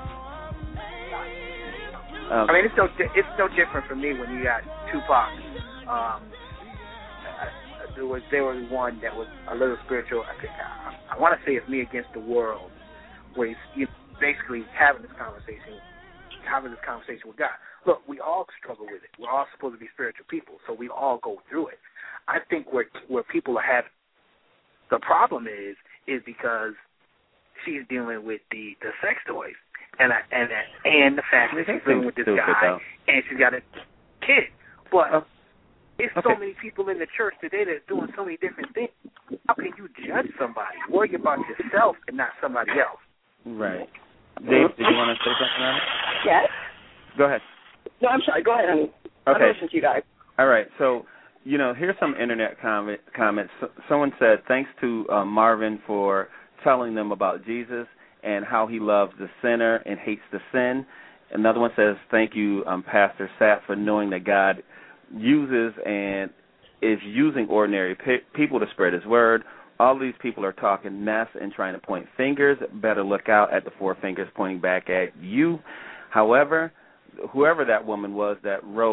Um, I mean, it's no it's no different for me when you got Tupac. Um, I, there was there was one that was a little spiritual. I, I, I want to say it's Me Against the World, where he's, he's basically having this conversation, having this conversation with God. Look, we all struggle with it. We're all supposed to be spiritual people, so we all go through it. I think where where people are having the problem is is because she's dealing with the, the sex toys. And I, and and the fact that she's living with this guy though. And she's got a kid. But uh, there's okay. so many people in the church today that's doing so many different things. How can you judge somebody? Worry about yourself and not somebody else. Right. Dave, did you want to say something on it? Yes. Go ahead. No, I'm sorry. Go ahead. I'm, okay. I'm listening to you guys. All right. So, you know, here's some internet comment, comments. Someone said, thanks to uh, Marvin for telling them about Jesus and how he loves the sinner and hates the sin. Another one says, thank you, um, Pastor Sapp, for knowing that God uses and is using ordinary pe- people to spread his word. All these people are talking mess and trying to point fingers. Better look out at the four fingers pointing back at you. However, whoever that woman was that wrote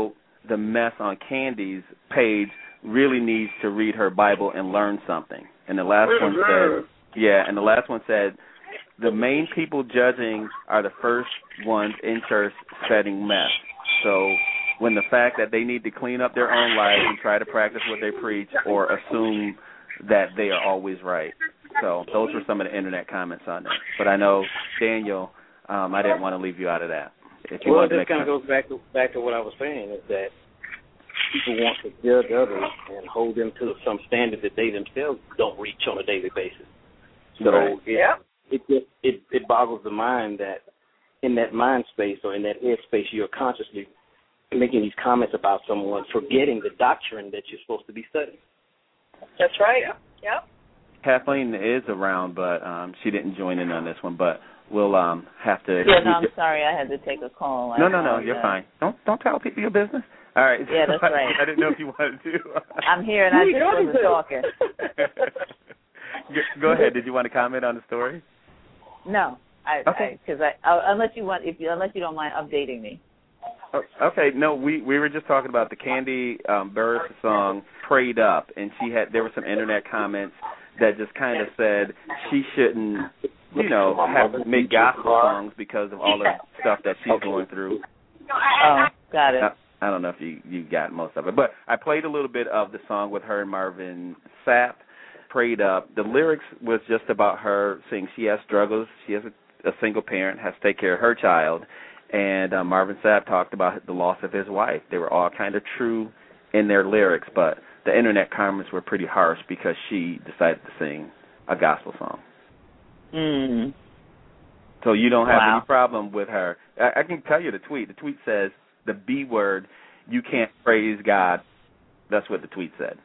the mess on Candy's page really needs to read her Bible and learn something. And the last one said, yeah, and the last one said, the main people judging are the first ones in church spreading mess. So when the fact that they need to clean up their own lives and try to practice what they preach or assume that they are always right. So those were some of the internet comments on that. But I know, Daniel, um, I didn't want to leave you out of that. If you well, want to this make kind of goes back to back to what I was saying, is that people want to judge others and hold them to some standard that they themselves don't reach on a daily basis. So right. it, yeah. it just it, it boggles the mind that in that mind space or in that head space you're consciously making these comments about someone, forgetting the doctrine that you're supposed to be studying. That's right. Yeah. Kathleen is around, but um, she didn't join in on this one. But we'll um, have to. Yeah, no, I'm sorry, I had to take a call. No, no, no, you're fine. Don't don't tell people your business. All right. Yeah, that's right. I didn't know if you wanted to. I'm here and I just wasn't talking. Go ahead. Did you want to comment on the story? No, I okay. Because I, I, I unless you want, if you unless you don't mind updating me. Okay, no, we we were just talking about the Candy um, Burris song "Prayed Up," and she had there were some internet comments that just kind of said she shouldn't, you know, have make gospel songs because of all the stuff that she's going through. Oh, got it. I, I don't know if you you got most of it, but I played a little bit of the song with her and Marvin Sapp. "Prayed Up." The lyrics was just about her saying she has struggles. She has a, a single parent, has to take care of her child. And uh, Marvin Sapp talked about the loss of his wife. They were all kind of true in their lyrics, but the internet comments were pretty harsh because she decided to sing a gospel song. Mm. So you don't have wow. any problem with her. I, I can tell you the tweet. The tweet says the B word, you can't praise God. That's what the tweet said.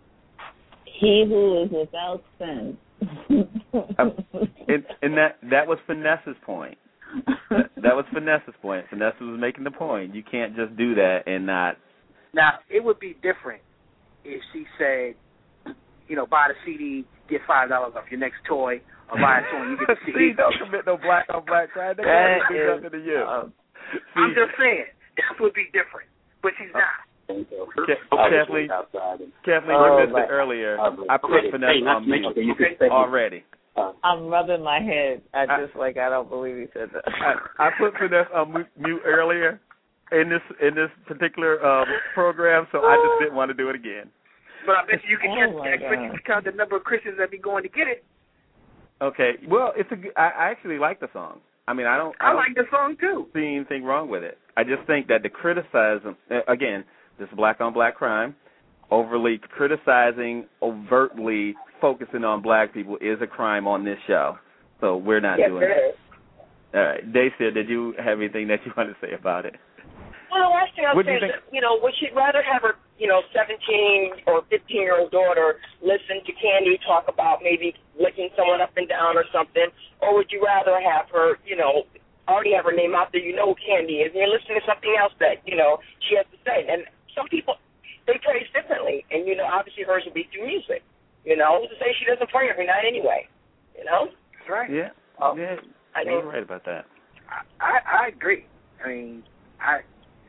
He who is without sin. um, and and that, that was Finesse's point. that, that was Finesse's point. Finesse was making the point. You can't just do that and not. Now, it would be different if she said, you know, buy the C D, get five dollars off your next toy, or buy a toy, you get the C D. See, don't commit no black on black crime. They can't do nothing to you. Uh, I'm just saying, that would be different, but she's not. Kathleen, Kathleen, you missed it earlier. I put Finesse on mute already. I'm rubbing my head. I just I, like I don't believe he said that. I, I put Finesse on mute earlier in this in this particular um, program, so I just didn't want to do it again. But I bet you can oh get, I bet you can count the number of Christians that be going to get it. Okay, well, it's a. I, I actually like the song. I mean, I don't. I, I don't like the song too. See anything wrong with it? I just think that the criticism again, this black on black crime, overly criticizing, overtly focusing on black people is a crime on this show. So we're not yes, doing it that. Is. All right, Dacia, did you have anything that you want to say about it? Well, the last thing I was saying is, you know, would she rather have her, you know, seventeen or fifteen-year-old daughter listen to Candy talk about maybe licking someone up and down or something, or would you rather have her, you know, already have her name out there, you know who Candy is, and you're listening to something else that, you know, she has to say? And some people, they praise differently, and, you know, obviously hers would be through music. You know, to say she doesn't pray every night anyway. You know? That's right. Yeah. Um, yeah. I You're mean, right about that. I, I, I agree. I mean, I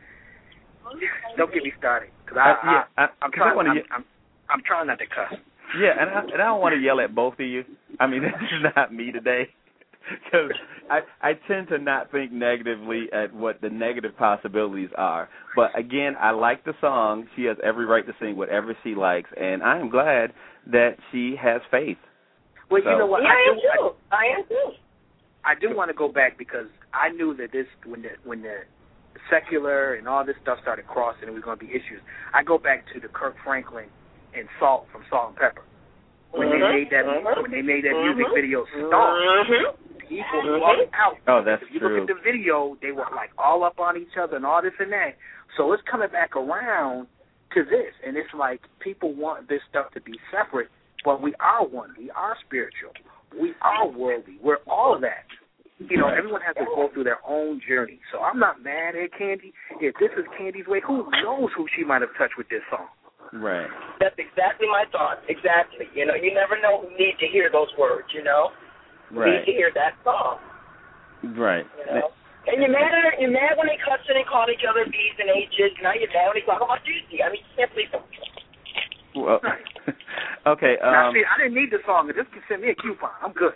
don't get me started because I, uh, yeah, I, I, I'm trying. I wanna I'm, ye- I'm, I'm trying not to cuss. Yeah, and I, and I don't want to yell at both of you. I mean, this is not me today. Because I, I tend to not think negatively at what the negative possibilities are. But, again, I like the song. She has every right to sing whatever she likes, and I am glad that she has faith. Well, so. you know what? Yeah, I, I am do, too. I, I am too. I do want to go back because I knew that this, when the, when the secular and all this stuff started crossing and there was going to be issues, I go back to the Kirk Franklin and Salt from Salt and Pepper. When mm-hmm. they made that mm-hmm. when they made that mm-hmm. music video Star, mm-hmm. people mm-hmm. walked out. Oh, that's if you true. look at the video, they were like all up on each other and all this and that. So it's coming back around to this, and it's like people want this stuff to be separate, but we are one. We are spiritual. We are worldly. We're all that. You know, everyone has to go through their own journey. So I'm not mad at Candy. If this is Candy's way, who knows who she might have touched with this song? Right. That's exactly my thought. Exactly. You know, you never know who needs to hear those words, you know? Who Right. needs to hear that song. Right. You know? And you're mad at her, you're mad when they cuss and they call each other B's and H's. Now you're mad when they talk about juicy. I mean, you can't please them. Well, okay. Um, now, see, I didn't need the song. Just send me a coupon. I'm good.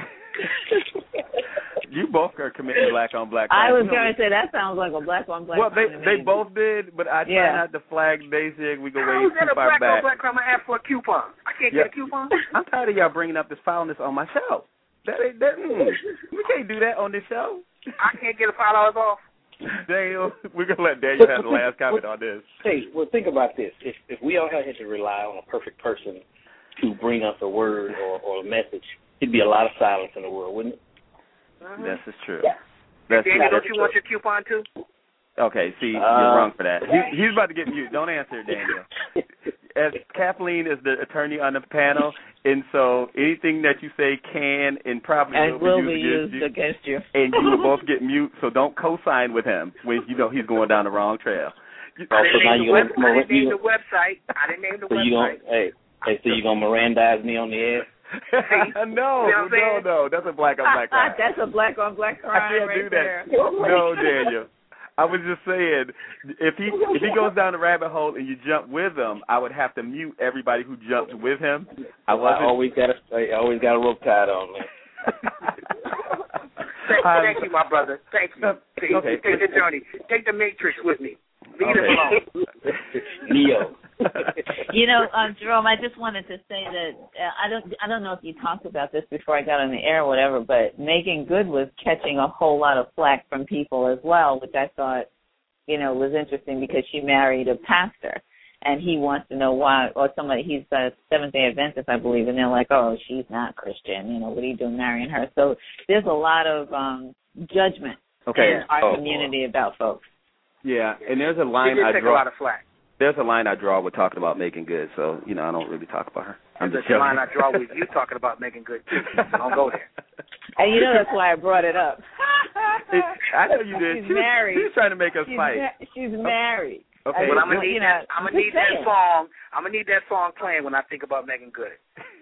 You both are committing black on black crime. I was going to say that sounds like a black on black well, crime. Well, they they both did, but I try yeah. not to flag Daisy. We go How way is that too a far black back. on black crime? I asked for a coupon. I can't yeah. get a coupon. I'm tired of y'all bringing up this foulness on my show. That ain't that. Mm, we can't do that on this show. I can't get a five dollars off. Daniel, we're gonna let Daniel have the last comment on this. Hey, well, think about this: if if we all had to rely on a perfect person to bring us a word or, or a message, it'd be a lot of silence in the world, wouldn't it? Uh-huh. This is true. Yeah. That's Daniel, true. don't you want your coupon too? Okay, see, Uh, you're wrong for that. He, he's about to get mute. Don't answer, Daniel. As Kathleen is the attorney on the panel, and so anything that you say can and probably and will, will be used, used against you. And you will both get mute, so don't co-sign with him when you know he's going down the wrong trail. I didn't name, the, web, I didn't name you, the website. I didn't name the so website. You gonna, hey, hey, so you're going to Mirandize me on the air? no, you know no, no. That's a black on black crime. That's a black on black crime. I can't right do that. there. No, Daniel. I was just saying, if he if he goes down the rabbit hole and you jump with him, I would have to mute everybody who jumped with him. I, well, I always got a I always got a rope tied on, man. thank, um, thank you, my brother. Thank you. Take, okay. take the journey. Take the Matrix with me. Leave okay. it alone. Neo. You know, um, Jerome, I just wanted to say that uh, I don't I don't know if you talked about this before I got on the air or whatever, but Megan Good was catching a whole lot of flack from people as well, which I thought, you know, was interesting because she married a pastor, and he wants to know why, or somebody, he's a Seventh-day Adventist, I believe, and they're like, oh, she's not Christian, you know, what are you doing marrying her? So there's a lot of um, judgment okay. in our oh, community about folks. Yeah, and there's a line she did I take draw. a lot of flack. There's a line I draw with talking about Megan Good, so you know I don't really talk about her. I'm There's just a line I draw with you talking about Megan Good too. So don't go there. And you know that's why I brought it up. it, I know you did. She's she, married. She's trying to make us she's fight. Ma- she's married. Okay. Well, I'm gonna you need know, that. I'm gonna need that song. I'm gonna need that song playing when I think about Megan Good.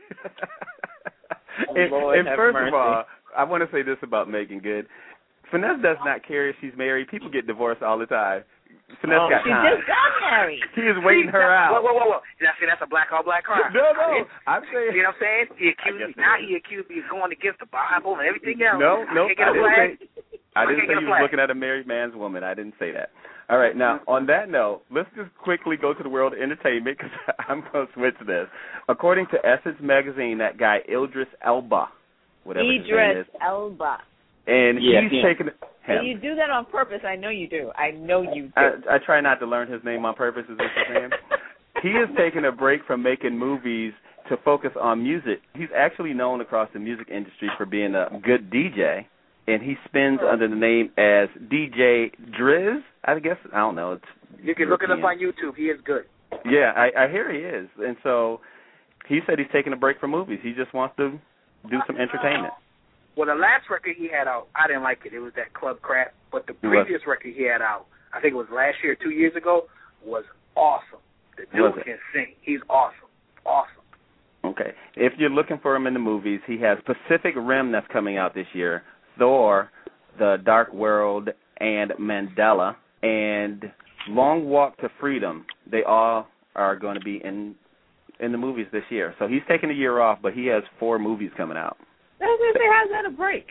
and Lord and have first mercy. of all, I want to say this about Megan Good. Finesse does not care if she's married. People get divorced all the time. Finesse oh, got she time. just got married. He is waiting her out. Whoa, whoa, whoa, whoa! Did I say that's a black on black crime? No, no. I'm saying. You know what I'm saying? He accused me. Now he accused me of going against the Bible and everything else. No, no. I, can't get I a didn't flag. say. I didn't say you was looking at a married man's woman. I didn't say that. All right. Now, on that note, let's just quickly go to the world of entertainment because I'm going to switch this. According to Essence magazine, that guy Idris Elba, whatever his name is, Idris Elba. and yeah, he's yeah. taking. Him. And you do that on purpose. I know you do. I know you do. I, I try not to learn his name on purpose, is what you're saying. He is taking a break from making movies to focus on music. He's actually known across the music industry for being a good D J, and he spins under the name as D J Driz, I guess. I don't know. It's you can look it up on YouTube. He is good. Yeah, I, I hear he is. And so he said he's taking a break from movies. He just wants to do some entertainment. Well, the last record he had out, I didn't like it. It was that Club Crap. But the previous record he had out, I think it was last year, two years ago, was awesome. The dude can sing. He's awesome. Awesome. Okay. If you're looking for him in the movies, he has Pacific Rim that's coming out this year, Thor, The Dark World, and Mandela, and Long Walk to Freedom. They all are going to be in in the movies this year. So he's taking a year off, but he has four movies coming out. That's what they how's that a break?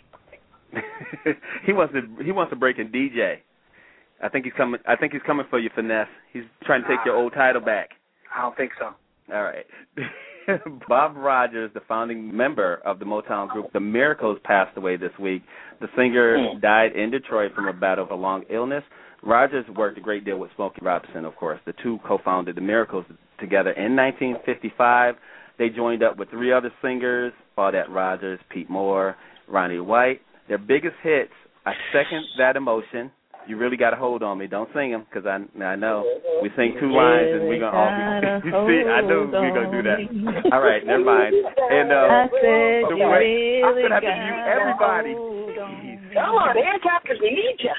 he wants to he wants to break in D J. I think he's coming. I think he's coming for you, Finesse. He's trying to take your old title back. I don't think so. All right. Bob Rogers, the founding member of the Motown group The Miracles, passed away this week. The singer died in Detroit from a battle of a long illness. Rogers worked a great deal with Smokey Robinson, of course. The two co-founded The Miracles together in nineteen fifty-five. They joined up with three other singers, Claudette Rogers, Pete Moore, Ronnie White. Their biggest hits, I Second That Emotion, You Really Got a Hold on Me. Don't sing them because I, I know we sing two lines and we're going to all be, see, I knew we're going to do that. All right, never mind. And uh, I said the you way, really I'm going to have to gotta mute everybody. Come on, ASAP, because we need you.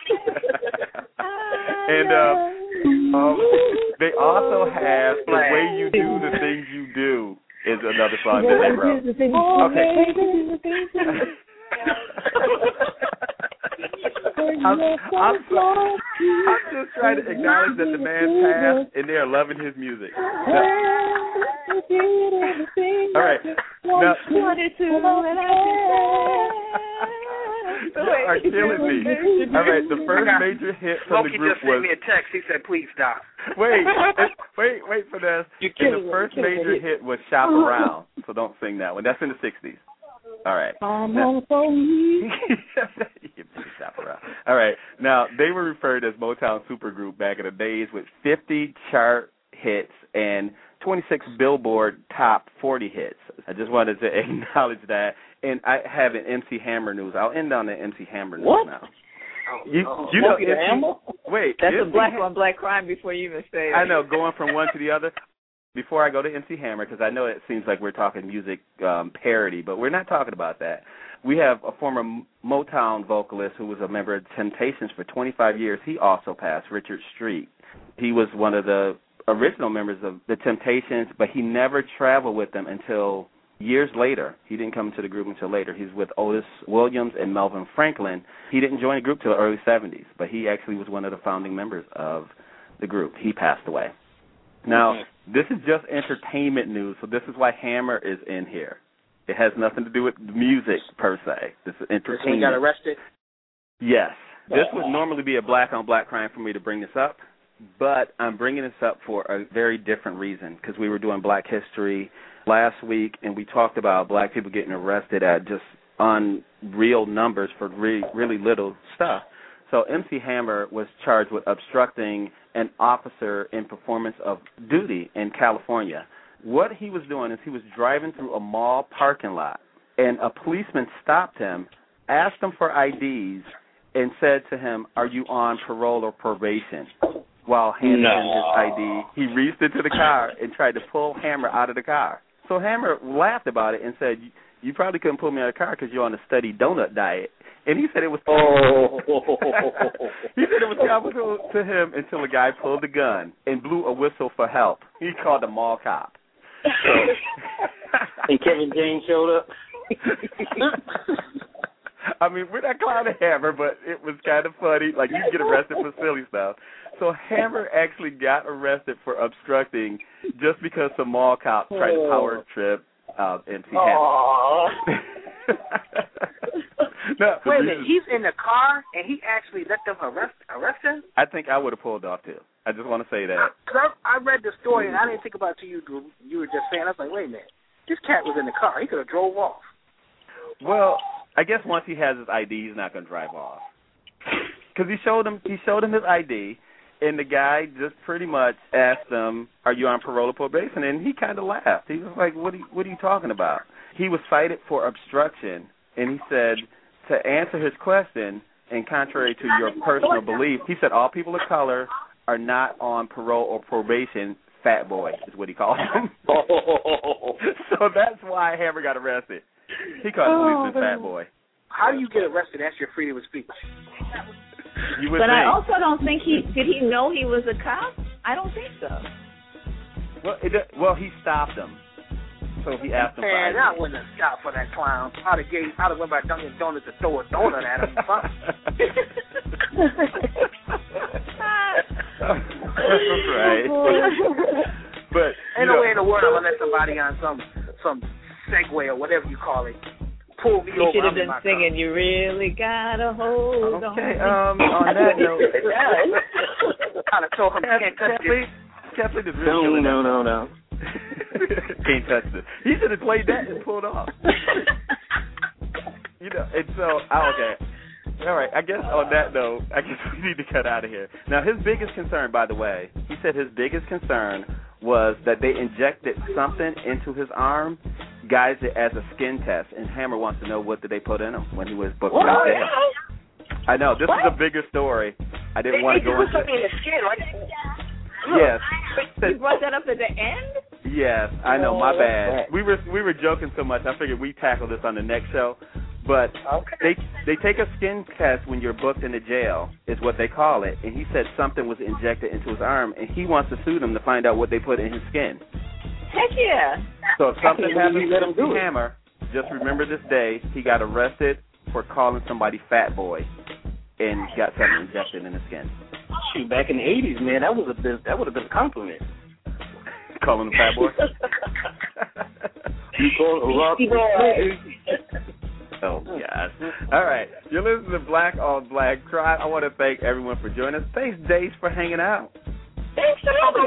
And uh, um, they also have The Way You Do the Things You Do is another song that they wrote. Okay. I'm, I'm, so, I'm just trying to acknowledge that the man passed, and they are loving his music. Now, all right. Now, you are killing me. All right, the first major hit from Smokey the group just sent was... me a text. He said, please stop. Wait, wait, wait for this. And the first major hit was Shop Around, so don't sing that one. That's in the sixties. All right. Now, Shop Around. All right. Now, they were referred as Motown Supergroup back in the days with fifty chart hits and twenty-six Billboard Top forty hits. I just wanted to acknowledge that. And I have an M C Hammer news. I'll end on the M C Hammer news what? now. Oh, you, oh, you know, M C Hammer? Wait. That's M C a black Ham- on black crime before you even say it. I know, going from one to the other. Before I go to M C Hammer, because I know it seems like we're talking music um, parody, but we're not talking about that. We have a former Motown vocalist who was a member of Temptations for twenty-five years. He also passed, Richard Street. He was one of the original members of the Temptations, but he never traveled with them until years later. He didn't come to the group until later. He's with Otis Williams and Melvin Franklin. He didn't join the group till the early seventies, but he actually was one of the founding members of the group. He passed away. Now, this is just entertainment news, so this is why Hammer is in here. It has nothing to do with music, per se. This is entertainment. This one got arrested? Yes. This would normally be a black-on-black crime for me to bring this up, but I'm bringing this up for a very different reason, because we were doing Black History last week, and we talked about black people getting arrested at just unreal numbers for really, really little stuff. So M C Hammer was charged with obstructing an officer in performance of duty in California. What he was doing is he was driving through a mall parking lot, and a policeman stopped him, asked him for I Ds, and said to him, "Are you on parole or probation?" While handing no. him his I D, he reached into the car and tried to pull Hammer out of the car. So Hammer laughed about it and said, "You probably couldn't pull me out of the car because you're on a steady donut diet." And he said it was oh. he said it was comical to him until a guy pulled the gun and blew a whistle for help. He called the mall cop. So. And Kevin James showed up. I mean, we're not clowning Hammer, but it was kind of funny. Like, you get arrested for silly stuff. So Hammer actually got arrested for obstructing just because some mall cop tried to power trip uh, M C Hammer. No, wait a minute, he's in the car and he actually let them arrest arrest him? I think I would have pulled off too. I just want to say that. Cause I, I read the story and I didn't think about it till you you were just saying. I was like, wait a minute, this cat was in the car. He could have drove off. Well, I guess once he has his I D, he's not going to drive off. Because he showed him he showed him his I D, and the guy just pretty much asked him, "Are you on parole or probation?" And he kind of laughed. He was like, "What are you, what are you talking about?" He was cited for obstruction, and he said, to answer his question, and contrary to your personal belief, he said all people of color are not on parole or probation. Fat boy is what he called him. So that's why Hammer got arrested. He called the policeman fat boy. How do you get arrested? That's your freedom of speech. You would but think. I also don't think he did. He know he was a cop? I don't think so. Well, it, well, he stopped him. So he asked him. Man, I wouldn't have stopped for that clown. I'd have gave. I'd have went by Dunkin' Donuts to throw a donut at him. That's right. But ain't no know, way in the world I'm gonna let somebody on some some Segway or whatever you call it pull me you over. You should have been singing. Car. You really gotta hold okay, on. Um, on that note, kind of told him you can't touch this. Kathleen is really no, no, no, no. Can't touch this. He should have played that and pulled off. You know, and so, oh, okay. All right, I guess on that note, I guess we need to cut out of here. Now, his biggest concern, by the way, he said his biggest concern was that they injected something into his arm, guised it as a skin test, and Hammer wants to know what did they put in him when he was booked what? out there. I know, this what? is a bigger story. I didn't they, want to they go into it. something in the skin, right? Yes. You brought that up at the end? Yes, I know, my bad. We were we were joking so much, I figured we'd tackle this on the next show. But okay. they they take a skin test when you're booked into jail, is what they call it. And he said something was injected into his arm, and he wants to sue them to find out what they put in his skin. Heck yeah. So if something happens to Hammer, just remember this day, he got arrested for calling somebody fat boy. and got something injected in the skin. Shoot, back in the eighties, man, that was a bit, that would have been a compliment. Calling him fat boy. You call Oh, gosh. All right. You're listening to Black on Black Crime. I want to thank everyone for joining us. Thanks, Dace, for hanging out. Thanks for having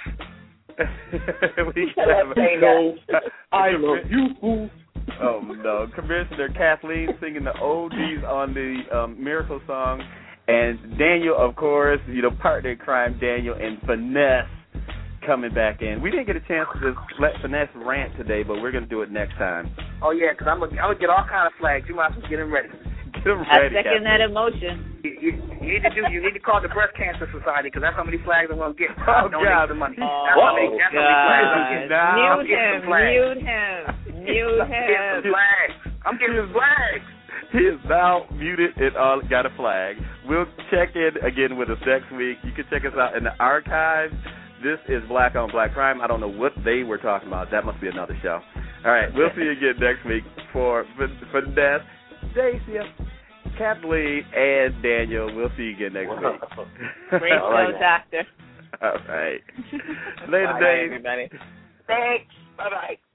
we have, I love you. Oh, no. Commissioner Kathleen singing the oldies on the um, Miracle song. And Daniel, of course, you know, partner in crime, Daniel, and Finesse coming back in. We didn't get a chance to just let Finesse rant today, but we're going to do it next time. Oh, yeah, because I'm going to get all kind of flags. You might as well get them ready. Get them I ready, second Kathleen. that emotion. You, you, you need to do. You need to call the Breast Cancer Society because that's how many flags I'm going to get. Oh, Donate God. the money. Oh, That's how many, that's how many flags I'm getting. God. I'm Mute getting him, some flags. mute him, mute I'm getting him. some flags. I'm getting some flags. He is now muted and all got a flag. We'll check in again with us next week. You can check us out in the archives. This is Black on Black Crime. I don't know what they were talking about. That must be another show. All right, we'll see you again next week for Finesse, Dacia, Kathleen, and Daniel. We'll see you again next week. Great show, All right. Doctor. All right. Later, Bye, Dave. everybody. Thanks. Bye-bye.